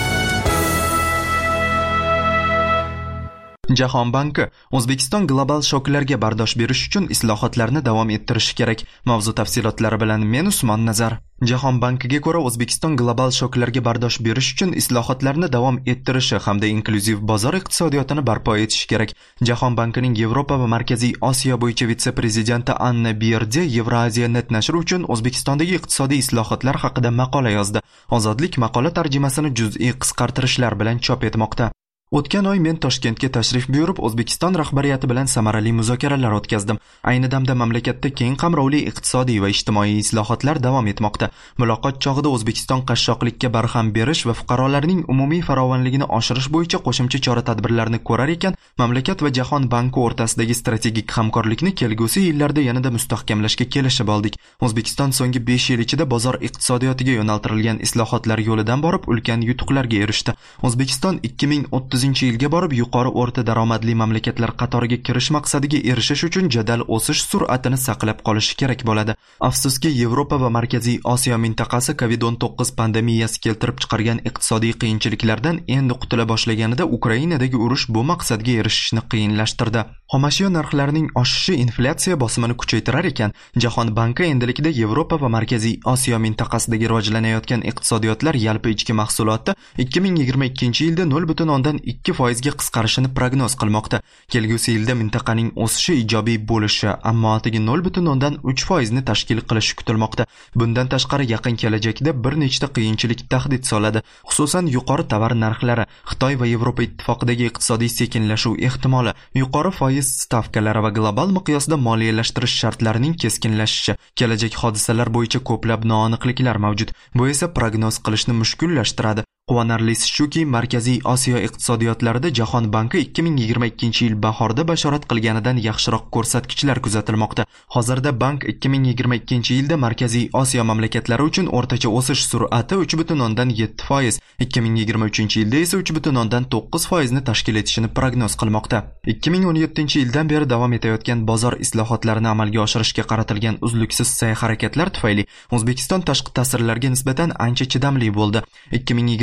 Jahon banki O'zbekiston global shoklarga bardosh berish uchun islohotlarni davom ettirishi kerak. Mavzu tafsilotlari bilan men Usmon Nazar. Jahon bankiga ko'ra O'zbekiston global shoklarga bardosh berish uchun islohotlarni davom ettirishi hamda inklyuziv bozor iqtisodiyotini barpo etishi kerak. Jahon bankining Yevropa va Markaziy Osiyo bo'yicha vitse-prezidenti Anna Bierdi Eurasia net nashri uchun O'zbekistondagi iqtisodiy islohotlar haqida maqola yozdi. Ozodlik maqola tarjimasini juz'iy qisqartirishlar bilan chop etmoqda. O'tgan oy men Toshkentga tashrif buyurib, O'zbekiston rahbariyati bilan samarali muzokaralar o'tkazdim. Ayni damda mamlakatda keng qamrovli iqtisodiy va ijtimoiy islohotlar davom etmoqda. Muloqot chog'ida O'zbekiston qashshoqlikka barham berish va fuqarolarning umumiy farovonligini oshirish bo'yicha qo'shimcha chora-tadbirlarni ko'rar ekan, mamlakat va Jahon banki o'rtasidagi strategik hamkorlikni kelgusi yillarda yanada mustahkamlashga kelishib oldik. O'zbekiston so'nggi besh yil ichida bozor iqtisodiyotiga yo'naltirilgan islohotlar yo'lidan borib ulkan yutuqlarga erishdi. O'zbekiston ikki ming o'ttizinchi yilga borib yuqori o'rta daromadli mamlakatlar qatoriga kirish maqsadiga erishish uchun jadal o'sish sur'atini saqlab qolishi kerak bo'ladi. Afsuski, Yevropa va Markaziy Osiyo mintaqasi kovid o'n to'qqiz pandemiyasi keltirib chiqargan iqtisodiy qiyinchiliklardan endi qutula boshlaganida Ukrainadagi urush bu maqsadga erishishni qiyinlashtirdi. Xomashyo narxlarining oshishi inflyatsiya bosimini kuchaytirar ekan, Jahon banki endilikda Yevropa va Markaziy Osiyo mintaqasidagi rivojlanayotgan iqtisodiyotlar yalpi ichki mahsulotda ikki ming yigirma ikkinchi yilda nol butun o'ndan ikki foizga qisqarishini prognoz qilmoqda. Kelgusi yilda mintaqaning o'sishi ijobiy bo'lishi, ammo atigi nol butun o'ndan uch foizni tashkil qilishi kutilmoqda. Bundan tashqari yaqin kelajakda bir nechta qiyinchilik tahdid soladi. Xususan, yuqori tovar narxlari, Xitoy va Yevropa ittifoqidagi iqtisodiy sekinlashuv ehtimoli, yuqori foiz stavkalari va global miqyosda moliyalashtirish shartlarining keskinlashishi, kelajak hodisalar bo'yicha ko'plab noaniqliklar mavjud. Bu esa prognoz qilishni mushkullashtiradi. Quvonarlisi shuki, Markaziy Osiyo iqtisodiyotlarida Jahon banki ikki ming yigirma ikkinchi yil bahorda bashorat qilganidan yaxshiroq ko'rsatkichlar kuzatilmoqda. Hozirda bank ikki ming yigirma ikkinchi yilda Markaziy Osiyo mamlakatlari uchun o'rtacha o'sish sur'ati uch butun o'ndan yetti foiz, ikki ming yigirma uchinchi yilda esa uch butun o'ndan to'qqiz foizni tashkil etishini prognoz qilmoqda. ikki ming o'n yettinchi yildan beri davom etayotgan bozor islohotlarini amalga oshirishga qaratilgan uzluksiz sa'y-harakatlar tufayli O'zbekiston tashqi ta'sirlarga nisbatan ancha chidamli bo'ldi. ikki ming yigirma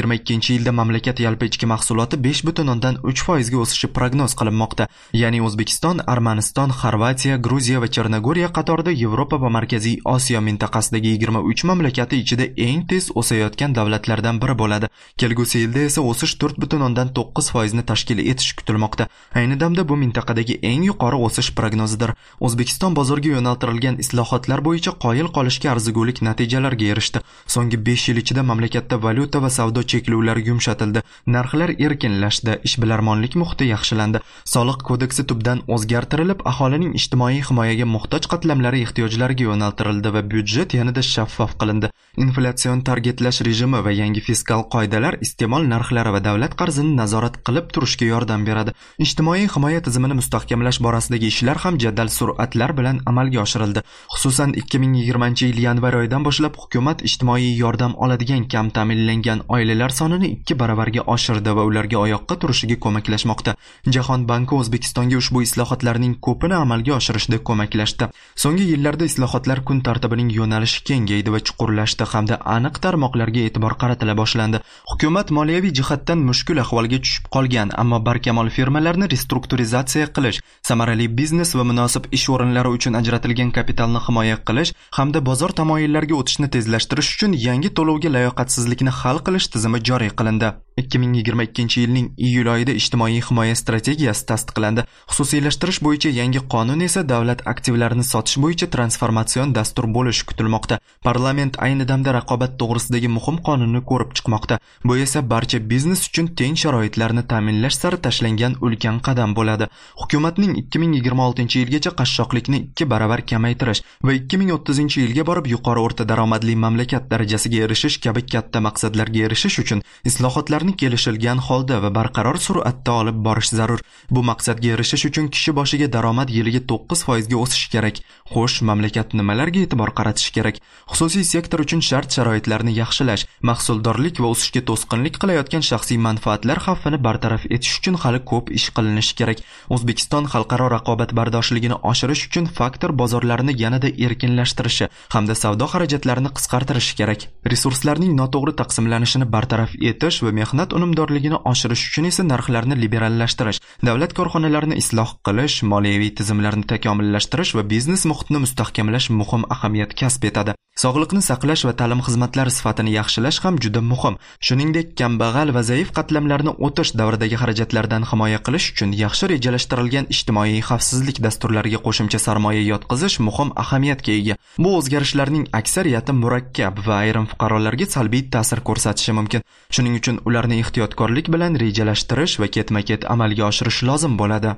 yigirma ikkinchi yilda mamlakat yalpi ichki mahsuloti besh butun o'ndan uch foizga o'sishi prognoz qilinmoqda. Ya'ni O'zbekiston, Armaniston, Xorvatiya, Gruziya va Chernogoriya qatorida Yevropa va Markaziy Osiyo mintaqasidagi yigirma uch mamlakati ichida eng tez o'sayotgan davlatlardan biri bo'ladi. Kelgusi yilda esa o'sish to'rt butun o'ndan to'qqiz foizni tashkil etishi kutilmoqda. Ayni damda bu mintaqadagi eng yuqori o'sish prognozidir. O'zbekiston bozorga yo'naltirilgan islohotlar bo'yicha qoyil qolishga arzigulik natijalarga erishdi. So'nggi besh yil ichida mamlakatda valyuta va savdo cheklovlari yumshatildi. Narxlar erkinlashdi, ishbilarmonlik muhiti yaxshilandi. Soliq kodeksi tubdan o'zgartirilib, aholining ijtimoiy himoyaga muhtoj qatlamlari ehtiyojlariga yo'naltirildi va byudjet yanada shaffof qilindi. Inflyatsion targetlash rejimi va yangi fiskal qoidalar iste'mol narxlari va davlat qarzini nazorat qilib turishga yordam beradi. Ijtimoiy himoya tizimini mustahkamlash borasidagi ishlar ham jadal sur'atlar bilan amalga oshirildi. Xususan ikki ming yigirmanchi yil yanvar oyidan boshlab hukumat ijtimoiy yordam oladigan kam ta'minlangan oilalar sonini ikki baravarga oshirdi va ularga oyoqqa turishiga ko'maklashmoqda. Jahon banki O'zbekistonga ushbu islohotlarning ko'pini amalga oshirishda ko'maklashdi. So'nggi yillarda islohotlar kun tartibining yo'nalishi kengaydi va chuqurlashdi hamda aniq tarmoqlarga e'tibor qaratila boshlandi. Hukumat moliyaviy jihatdan mushkul ahvolga tushib qolgan, ammo barkamol firmalarni restrukturizatsiya qilish, samarali biznes va munosib ish o'rinlari uchun ajratilgan kapitalni himoya qilish hamda bozor tamoyillariga o'tishni tezlashtirish uchun yangi to'lovga layoqatsizlikni hal qilish tizimi joriy qilindi. ikki ming yigirma ikkinchi yilning iyul oyida ijtimoiy himoya strategiyasi tasdiqlandi. Xususiylashtirish bo'yicha yangi qonun esa davlat aktivlarini sotish bo'yicha transformatsion dastur bo'lishi kutilmoqda. Parlament ayni damda raqobat to'g'risidagi muhim qonunni ko'rib chiqmoqda. Bu esa barcha biznes uchun teng sharoitlarni ta'minlash sari tashlangan ulkan qadam bo'ladi. Hukumatning ikki ming yigirma oltinchi yilgacha qashshoqlikni ikki baravar kamaytirish va ikki ming o'ttizinchi yilga borib yuqori o'rta daromadli mamlakat darajasiga erishish kabi katta maqsadlarga erishish uchun islohotlarni kelishilgan holda va barqaror sur'atda olib borish zarur. Bu maqsadga erishish uchun kishi boshiga daromad yiliga to'qqiz foizga o'sishi kerak. Xo'sh, mamlakat nimalarga e'tibor qaratish kerak? Xususiy sektor uchun shart-sharoitlarni yaxshilash, mahsuldorlik va o'sishga to'sqinlik qilayotgan shaxsiy manfaatlar xavfini bartaraf etish uchun hali ko'p ish qilinishi kerak. O'zbekiston xalqaro raqobat bardoshligini oshirish uchun faktor bozorlarini yanada erkinlashtirishi hamda savdo xarajatlarini qisqartirishi kerak. Resurslarning noto'g'ri taqsimlanishini bartaraf etish va mehnat unumdorligini oshirish uchun esa narxlarni liberallashtirish, davlat korxonalarini isloh qilish, moliyaviy tizimlarni takomillashtirish va biznes muhitini mustahkamlash muhim ahamiyat kasb etadi. Sog'liqni saqlash va ta'lim xizmatlari sifatini yaxshilash ham juda muhim. Shuningdek, kambag'al va zaif qatlamlarni o'tish davridagi xarajatlardan himoya qilish uchun yaxshi rejalashtirilgan ijtimoiy xavfsizlik dasturlariga qo'shimcha sarmoya yotqizish muhim ahamiyatga ega. Bu o'zgarishlarning aksariyati murakkab va ayrim fuqarolarga salbiy ta'sir ko'rsatishi mumkin. Shuning uchun ularni ehtiyotkorlik bilan rejalashtirish va ketma-ket amalga oshirish lozim bo'ladi.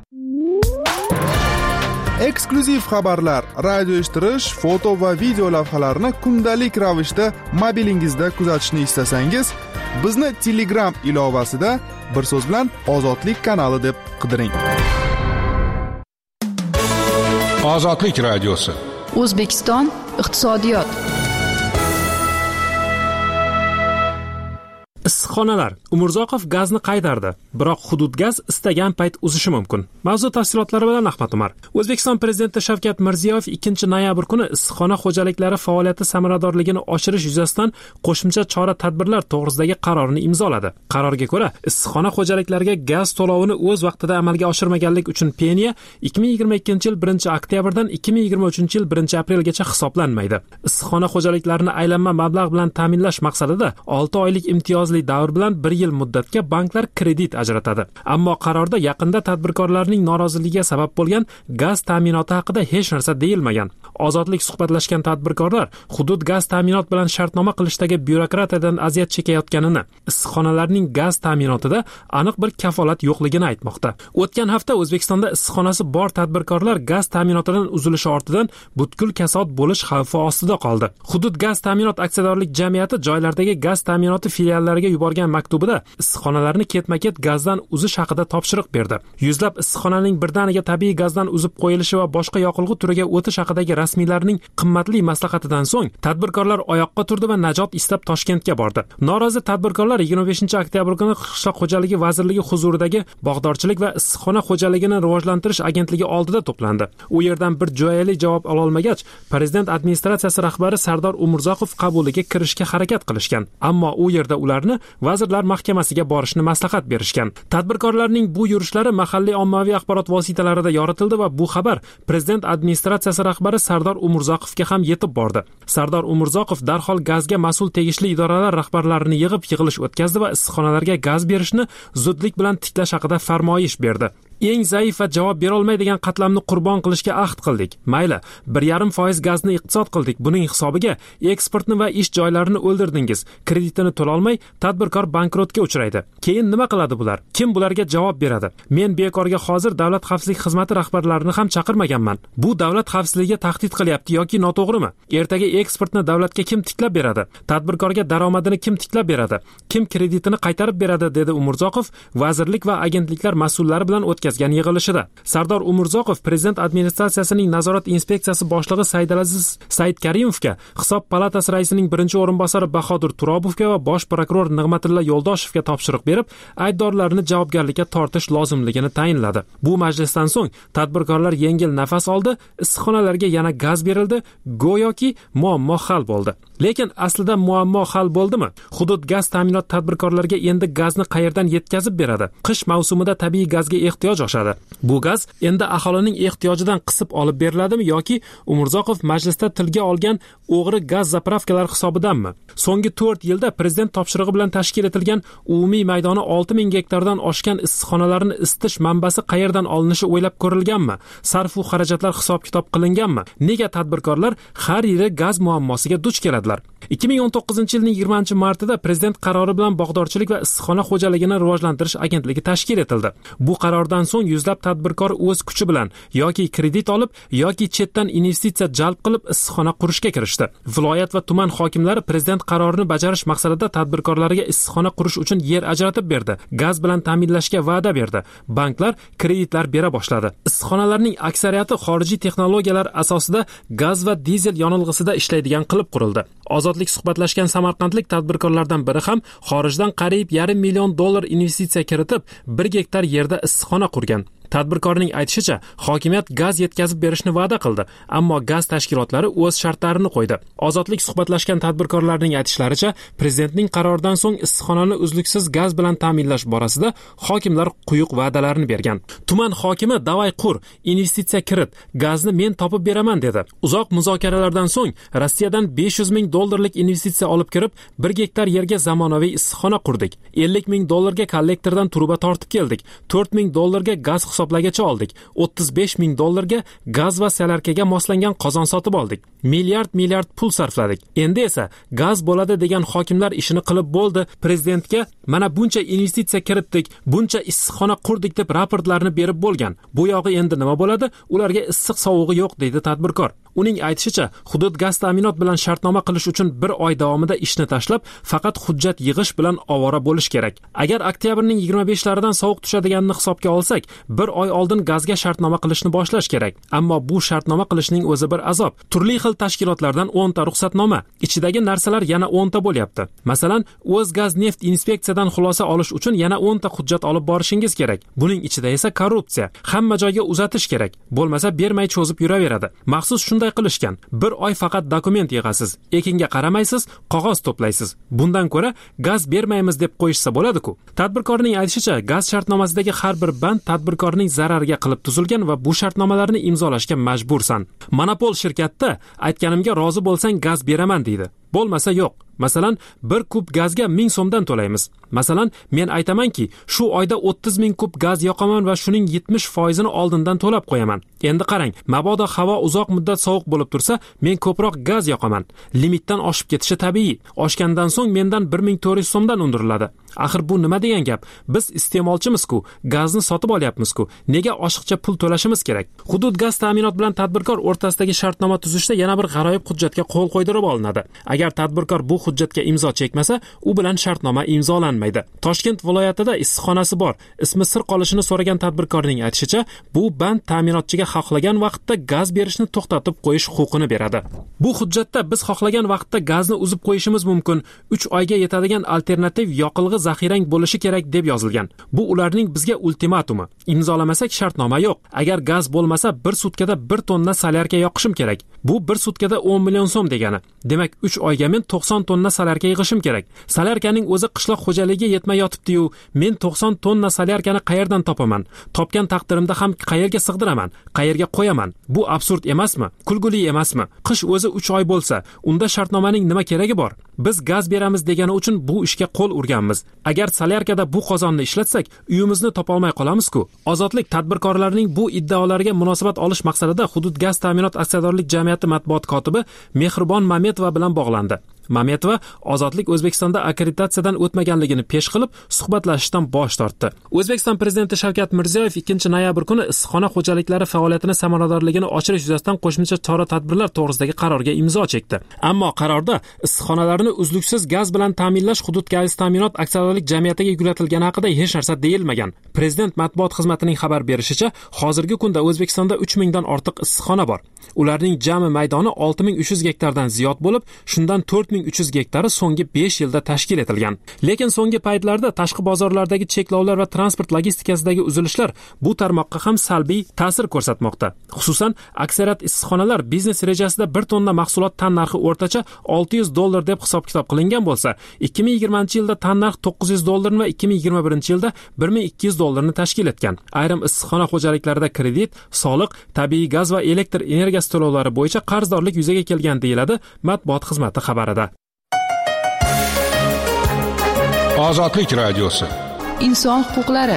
Eksklyuziv xabarlar, radio eshittirish, foto va video lavhalarni kundalik ravishda mobilingizda kuzatishni istasangiz, bizni Telegram ilovasida bir so'z bilan Ozodlik kanali deb qidiring. Ozodlik radiosi. O'zbekiston iqtisodiyot. Issiqxonalar. Umurzoqov gazni qaytardi, biroq hudud gaz istagan payt uzishi mumkin. Mavzu tafsilotlari bilan Ahmad Umar. O'zbekiston prezidenti Shavkat Mirziyoyev ikkinchi noyabr kuni issiqxona xo'jaliklari faoliyati samaradorligini oshirish yuzasidan qo'shimcha chora-tadbirlar to'g'risidagi qarorni imzoladi. Qarorga ko'ra, issiqxona xo'jaliklariga gaz to'lovini o'z vaqtida amalga oshirmaganlik uchun peniya ikki ming yigirma ikkinchi yil birinchi oktyabrdan ikki ming yigirma uchinchi yil birinchi aprelgacha hisoblanmaydi. Issiqxona xo'jaliklarini aylanma mablag' bilan ta'minlash maqsadida olti oylik imtiyoz davr bilan bir yil muddatga banklar kredit ajratadi. Ammo qarorda yaqinda tadbirkorlarning noroziligiga sabab bo'lgan gaz ta'minoti haqida hech narsa deyilmagan. Ozodlik suhbatlashgan tadbirkorlar hudud gaz ta'minot bilan shartnoma qilishdagi byurokratiyadan aziyat chekayotganini, issiqxonalarning gaz ta'minotida aniq bir kafolat yo'qligini aytmoqda. O'tgan hafta O'zbekistonda issiqxonasi bor tadbirkorlar gaz ta'minotidan uzilishi ortidan butkul kasod bo'lish xavfi ostida qoldi. Hudud gaz ta'minot aksiyadorlik jamiyati joylardagi gaz ta'minoti filiallariga yuborgan maktubida issiqxonalarni ketma-ket gazdan uzish haqida topshiriq berdi. Yuzlab issiqxonaning birdaniga tabiiy gazdan uzib qo'yilishi va boshqa yoqilg'i turiga o'tish haqidagi rasmiylarning qimmatli maslahatidan so'ng tadbirkorlar oyoqqa turdi va najot istab Toshkentga bordi. Norozi tadbirkorlar yigirma beshinchi oktyabr kuni Qishloq xo'jaligi vazirligi huzuridagi bog'dorchilik va issiqxona xo'jaligini rivojlantirish agentligi oldida to'plandi. U yerdan bir jo'yali javob ola olmagach, prezident administratsiyasi rahbari Sardor Umurzoqov qabuliga kirishga harakat qilishgan. Ammo u yerda ularni vazirlar mahkamasiga borishni maslahat berishgan. Tadbirkorlarning bu yurishlari mahalliy ommaviy axborot vositalarida yoritildi va bu xabar prezident administratsiyasi rahbari Sardor Umurzoqovga ham yetib bordi. Sardor Umurzoqov darhol gazga mas'ul tegishli idoralar rahbarlarini yig'ib yig'ilish o'tkazdi va issiqxonalarga gaz berishni zudlik bilan tiklash haqida farmoyish berdi. Eng zaif va javob bera olmaydigan qatlamni qurbon qilishga ahd qildik. Mayli, bir yarim foiz gazni iqtisod qildik. Buning hisobiga eksportni va ish joylarini o'ldirdingiz. Kreditini to'la olmay, tadbirkor bankrotga uchraydi. Keyin nima qiladi bular? Kim bularga javob beradi? Men bekorga hozir davlat xavfsizlik xizmati rahbarlarini ham chaqirmaganman. Bu davlat xavfsizligiga tahdid qilyapti yoki noto'g'rimi? Ertaga eksportni davlatga kim tiklab beradi? Tadbirkorga daromadini kim tiklab beradi? Kim kreditini qaytarib beradi, dedi Umurzoqov vazirlik va agentliklar mas'ullari bilan o'tkazgan yig'ilishida. Sardor Umurzoqov prezident administratsiyasining nazorat inspeksiyasi boshlig'i Saidalaziz Saidkarimovga, hisob palatasi raisining birinchi o'rinbosari Bahodir Turobovga va bosh prokuror Nig'matilla Yo'ldoshovga topshiriq berib, aybdorlarni javobgarlikka tortish lozimligini tayinladi. Bu majlisdan so'ng tadbirkorlar yengil nafas oldi, issiqxonalarga yana gaz berildi, go'yoki muammo hal bo'ldi. Lekin aslida muammo hal bo'ldimi? Hudud gaz ta'minot tadbirkorlarga endi gazni qayerdan yetkazib beradi? Qish mavsumida tabiiy gazga ehtiyoj oshadi. Bu gaz endi aholining ehtiyojidan qisib olib beriladimi yoki Umurzoqov majlisda tilga olgan o'g'ri gaz zapravkalar hisobidanmi? So'nggi to'rt yilda prezident topshirig'i bilan tashkil etilgan umumiy maydoni olti ming gektardan oshgan issiqxonalarni isitish manbasi qayerdan olinishi o'ylab ko'rilganmi? Sarf va xarajatlar hisob-kitob qilinganmi? Nega tadbirkorlar har yili gaz muammosiga duch keladilar? ikki ming o'n to'qqizinchi yilning yigirmanchi martida prezident qarori bilan bog'dorchilik va issiqxona xo'jaligini rivojlantirish agentligi tashkil etildi. Bu qarordan so'ng yuzlab tadbirkor o'z kuchi bilan yoki kredit olib yoki chetdan investitsiya jalb qilib issiqxona qurishga kirishdi. Viloyat va tuman hokimlari prezident qarorini bajarish maqsadida tadbirkorlarga issiqxona qurish uchun yer ajratib berdi. Gaz bilan ta'minlashga va'da berdi. Banklar kreditlar bera boshladi. Issiqxonalarning aksariyati xorijiy texnologiyalar asosida gaz va dizel yonilg'isida ishlaydigan qilib qurildi. Ozodlik suhbatlashgan samarqandlik tadbirkorlardan biri ham xorijdan qariyb yarim million dollar investitsiya kiritib, bir gektar yerda issiqxona qurgan. Tadbirkorning aytishicha, hokimiyat gaz yetkazib berishni va'da qildi, ammo gaz tashkilotlari o'z shartlarini qo'ydi. Ozodlik suhbatlashgan tadbirkorlarning aytishlaricha, prezidentning qaroridan so'ng issiqxonani uzluksiz gaz bilan ta'minlash borasida hokimlar quyuq va'dalarni bergan. Tuman hokimi Davay Qur, investitsiya kirit, gazni men topib beraman dedi. Uzoq muzokaralardan so'ng Rossiyadan besh yuz ming dollarlik investitsiya olib kirib, bir gektar yerga zamonaviy issiqxona qurdik. ellik ming dollarga kollektordan truba tortib keldik. to'rt ming dollarga gaz hisoblagacha oldik. o'ttiz besh ming dollarga gaz va solarkaga moslangan qozon sotib oldik. Milliard milliard pul sarfladik. Endi esa gaz bo'ladi degan hokimlar ishini qilib bo'ldi. Prezidentga mana buncha investitsiya kiritdik, buncha issiqxona qurdik deb raportlarni berib bo'lgan. Bu yog'i endi nima bo'ladi? Ularga issiq sovug'i yo'q, deydi tadbirkor. Uning aytishicha, hudud gaz ta'minot bilan shartnoma qilish uchun bir oy davomida ishni tashlab, faqat hujjat yig'ish bilan ovora bo'lish kerak. Agar oktyabrning yigirma beshlaridan sovuq tushadiganini hisobga olsak, bir oy oldin gazga shartnoma qilishni boshlash kerak. Ammo bu shartnoma qilishning o'zi bir azob. Turli xil tashkilotlardan o'n ta ruxsatnoma, ichidagi narsalar yana o'n ta bo'lyapti. Masalan, O'zgaz neft inspeksiyadan xulosa olish uchun yana o'n ta hujjat olib borishingiz kerak. Buning ichida esa korrupsiya, hamma joyga uzatish kerak. Bo'lmasa bermay cho'zib yuraveradi. Maxsus shunday qilishgan. Bir oy faqat dokument yig'asiz, ekinga qaramaysiz, qog'oz to'playsiz. Bundan ko'ra gaz bermaymiz deb qo'yishsa bo'ladi-ku. Tadbirkorning aytishicha, gaz shartnomasidagi har bir band tadbirkorning zarariga qilib tuzilgan va bu shartnomalarni imzolashga majbursan. Monopol shirkatda aytganimga rozi bo'lsang gaz beraman deydi. Bo'lmasa yo'q. Masalan, bir kub gazga ming so'mdan to'laymiz. Masalan, men aytamanki, shu oyda o'ttiz ming kub gaz yoqaman va shuning yetmish foizini oldindan to'lab qo'yaman. Endi qarang, mabodo havo uzoq muddat sovuq bo'lib tursa, men ko'proq gaz yoqaman. Limitdan oshib ketishi tabiiy. Oshgandan so'ng mendan bir ming to'rt yuz so'mdan undiriladi. Axir bu nima degan gap? Biz iste'molchimiz-ku, gazni sotib olyapmiz-ku. Nega oshiqcha pul to'lashimiz kerak? Hudud gaz ta'minot bilan tadbirkor o'rtasidagi shartnoma tuzishda yana bir g'aroyib hujjatga qo'l qo'ydirib olinadi. Agar tadbirkor bu hujjatga imzo chekmasa, u bilan shartnoma imzolanmaydi. Toshkent viloyatida issiqxonasi bor. Ismi sir qolishini so'ragan tadbirkorning aytishicha, bu band ta'minotchiga xohlagan vaqtda gaz berishni to'xtatib qo'yish huquqini beradi. Bu hujjatda biz xohlagan vaqtda gazni uzib qo'yishimiz mumkin. uch oyga yetadigan alternativ yoqilg'i zaxirang bo'lishi kerak deb yozilgan. Bu ularning bizga ultimatumi. Imzolamasak shartnoma yo'q. Agar gaz bo'lmasa, bir sutkada bir tonna solarka yoqishim kerak. Bu bir sutkada o'n million so'm degani. Demak, uch oyga men to'qson tonna salyarka yig'ishim kerak. Salyarkaning o'zi qishloq xo'jaligiga yetmay yotibdi-yu, men to'qson tonna salyarkani qayerdan topaman? Topgan taqdirimda ham qayerga sig'diraman? Qayerga qo'yaman? Bu absurd emasmi? Kulguli emasmi? Qish o'zi uch oy bo'lsa, unda shartnomaning nima keragi bor? Biz gaz beramiz degani uchun bu ishga qo'l urganmiz. Agar salyarkada bu qozonni ishlatsak, uyimizni topolmay qolamiz-ku. Ozodlik tadbirkorlarining bu iddaolariga munosabat olish maqsadida Hudud gaz ta'minot aksiyadorlik jamiyati matbuot kotibi Mehribon Mametova bilan bog'landi. Mametova Ozodlik O'zbekistonda akkreditatsiyadan o'tmaganligini pesh qilib, suhbatlashishdan bosh tortdi. O'zbekiston prezidenti Shavkat Mirziyoyev ikkinchi noyabr kuni issiqxona xo'jaliklari faoliyatini samaradorligini oshirish yuzasidan qo'shimcha chora-tadbirlar to'g'risidagi qarorga imzo chekdi. Ammo qarorda issiqxonalarni uzluksiz gaz bilan ta'minlash Hudud gaz ta'minot aksiyadorlik jamiyatiga yuklatilgani haqida hech narsa deyilmagan. Prezident matbuot xizmatining xabar berishicha, hozirgi kunda O'zbekistonda uch mingdan ortiq issiqxona bor. Ularning jami maydoni olti ming uch yuz gektardan ziyod bo'lib, shundan to'rt ming uch yuz gektari so'nggi besh yilda tashkil etilgan. Lekin so'nggi paytlarda tashqi bozorlardagi cheklovlar va transport logistikasidagi uzilishlar bu tarmoqqa ham salbiy ta'sir ko'rsatmoqda. Xususan, aksariyat issiqxonalar biznes rejasida bir tonna mahsulot tan narxi o'rtacha olti yuz dollar deb hisob-kitob qilingan bo'lsa, ikki ming yigirmanchi yilda tan narx to'qqiz yuz dollar va ikki ming yigirma birinchi yilda bir ming ikki yuz dollarni tashkil etgan. Ayrim issiqxona xo'jaliklarida kredit, soliq, tabiiy gaz va elektr energiyasi to'lovlari bo'yicha qarzdorlik yuzaga kelgan deyiladi matbuot xizmati xabarida. Ozodlik radiosi. Inson huquqlari.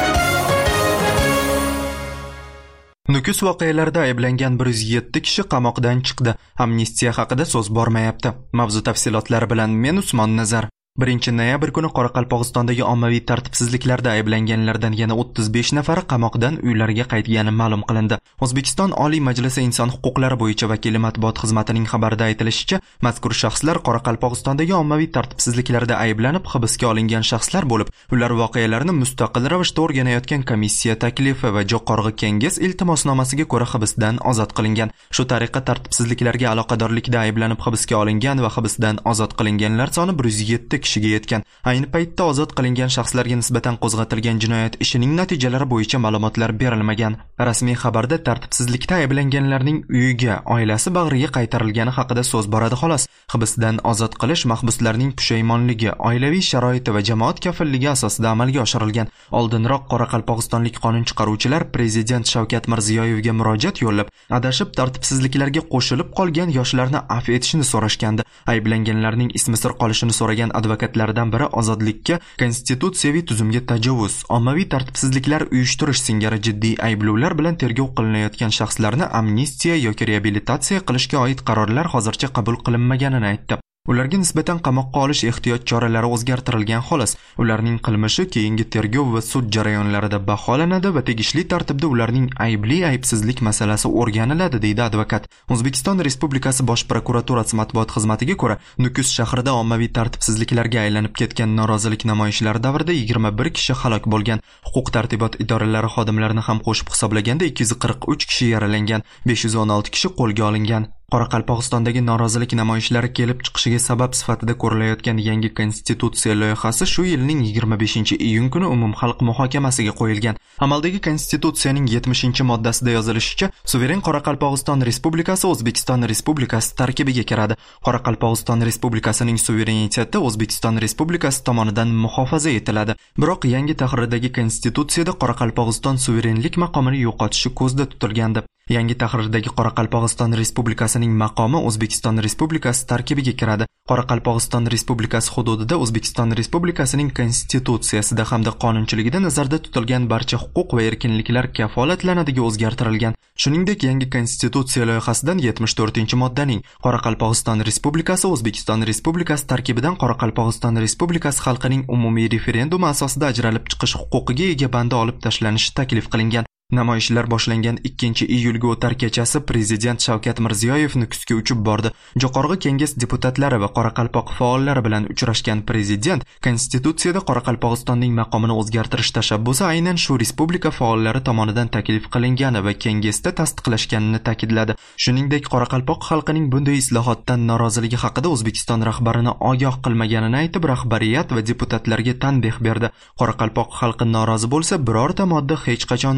Nukus voqealarida ayblangan bir yuz yetti kishi qamoqdan chiqdi. Amnistiya haqida so'z bormayapti. Mavzu tafsilotlari bilan men Usmon Nazar. birinchi noyabr kuni Qoraqalpog'istondagi ommaviy tartibsizliklarda ayblanganlardan yana o'ttiz besh nafari qamoqdan uylariga qaytgani ma'lum qilindi. O'zbekiston Oliy Majlisi Inson huquqlari bo'yicha vakili matbuot xizmatining xabarida aytilishicha, mazkur shaxslar Qoraqalpog'istondagi ommaviy tartibsizliklarda ayblanib hibsga olingan shaxslar bo'lib, ular voqealarni mustaqil ravishda o'rganayotgan komissiya taklifi va Jo'qorg'i Kenges iltimosnomasiga ko'ra hibsdan ozod qilingan. Shu tariqa tartibsizliklarga aloqadorlikda ayblanib hibsga olingan va hibsdan ozod qilinganlar soni bir yuz yetti kishiga yetgan. Ayni paytda ozod qilingan shaxslarga nisbatan qo'zg'atilgan jinoyat ishining natijalari bo'yicha ma'lumotlar berilmagan. Rasmiy xabarda tartibsizlikda ayblanganlarning uyiga, oilasi bag'riga qaytarilgani haqida so'z boradi xolos. Hibsdan ozod qilish mahbuslarning pushaymonligi, oilaviy sharoiti va jamoat kafilligi asosida amalga oshirilgan. Oldinroq Qoraqalpog'istonlik qonun chiqaruvchilar prezident Shavkat Mirziyoyevga murojaat yo'llab, adashib tartibsizliklarga qo'shilib qolgan yoshlarni afv etishni so'rashgandi. Ayblanganlarning ismi sir qolishini so'ragan advokatlardan biri ozodlikka, konstitutsiyaviy tuzumga tajovuz, ommaviy tartibsizliklar uyushtirish singari jiddiy ayblovlar bilan tergov qilinayotgan shaxslarni amnistiya yoki reabilitatsiya qilishga oid qarorlar hozircha qabul qilinmaganini aytdi. Ularga nisbatan qamoqqa olish ehtiyot choralari o'zgartirilgan xolos. Ularning qilmishi keyingi tergov va sud jarayonlarida baholanadi va tegishli tartibda ularning aybli aybsizlik masalasi o'rganiladi, deydi advokat. O'zbekiston Respublikasi Bosh prokuraturasi matbuot xizmatiga ko'ra, Nukus shahrida ommaviy tartibsizliklarga aylanib ketgan norozilik namoyishlari davrida yigirma bir kishi halok bo'lgan. Huquq tartibot idoralari xodimlarini ham qo'shib hisoblaganda ikki yuz qirq uch kishi yaralangan, besh yuz o'n olti kishi qo'lga olingan. Qoraqalpog'istondagi norozilik namoyishlari kelib chiqishiga sabab sifatida ko'rilayotgan yangi konstitutsiya loyihasi shu yilning yigirma beshinchi iyun kuni umumxalq muhokamasiga qo'yilgan. Amaldagi konstitutsiyaning yetmishinchi moddasida yozilishicha, suveren Qoraqalpog'iston Respublikasi O'zbekiston Respublikasi tarkibiga kiradi. Qoraqalpog'iston Respublikasining suvereniteti O'zbekiston Respublikasi tomonidan muhofaza etiladi. Biroq yangi tahrirdagi konstitutsiyada Qoraqalpog'iston suverenlik maqomini yo'qotishi ko'zda tutilgandi. Yangi tahrirdagi Qoraqalpog'iston Respublikasining maqomi O'zbekiston Respublikasi tarkibiga kiradi. Qoraqalpog'iston Respublikasi hududida O'zbekiston Respublikasining konstitutsiyasida hamda qonunchiligida nazarda tutilgan barcha huquq va erkinliklar kafolatlanadiga o'zgartirilgan. Shuningdek, yangi konstitutsiya loyihasidan yetmish to'rtinchi moddaning Qoraqalpog'iston Respublikasi O'zbekiston Respublikasi tarkibidan Qoraqalpog'iston Respublikasi xalqining umumiy referendumi asosida ajralib chiqish huquqiga ega bandi olib tashlanishi taklif qilingan. Namoyishlar boshlangan ikkinchi iyulga o'tar kechasi Prezident Shavkat Mirziyoyev Nukusga uchib bordi. Jo'qorg'i Kenges deputatlari va Qoraqalpoq faollari bilan uchrashgan Prezident konstitutsiyada Qoraqalpog'istonning maqomini o'zgartirish tashabbusi aynan shu respublika faollari tomonidan taklif qilingani va Kengesda tasdiqlashganini ta'kidladi. Shuningdek, Qoraqalpoq xalqining bunday islohotdan noroziligi haqida O'zbekiston rahbarini ogoh qilmaganini aytib, rahbariyat va deputatlarga tanbeh berdi. Qoraqalpoq xalqi norozi bo'lsa, birorta modda hech qachon o'zgarmaydi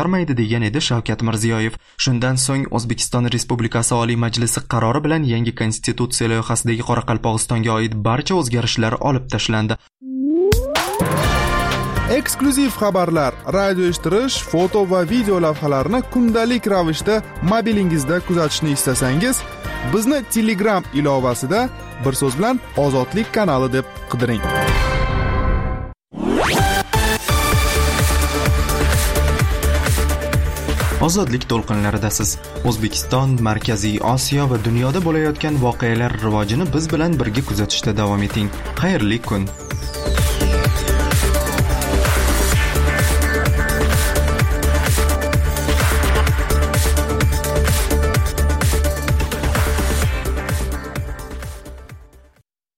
chiqarmaydi degan edi Shavkat Mirziyoyev. Shundan so'ng O'zbekiston Respublikasi Oliy Majlisi qarori bilan yangi konstitutsiya loyihasidagi Qoraqalpog'istonga oid barcha o'zgarishlar olib tashlandi. Eksklyuziv xabarlar, radio eshittirish, foto va video lavhalarni kundalik ravishda mobilingizda kuzatishni istasangiz, bizni Telegram ilovasida bir so'z bilan Ozodlik kanali deb qidiring. Ozodlik to'lqinlaridasiz. O'zbekiston, Markaziy Osiyo va dunyoda bo'layotgan voqealar rivojini biz bilan birga kuzatishda davom eting. Xayrli kun.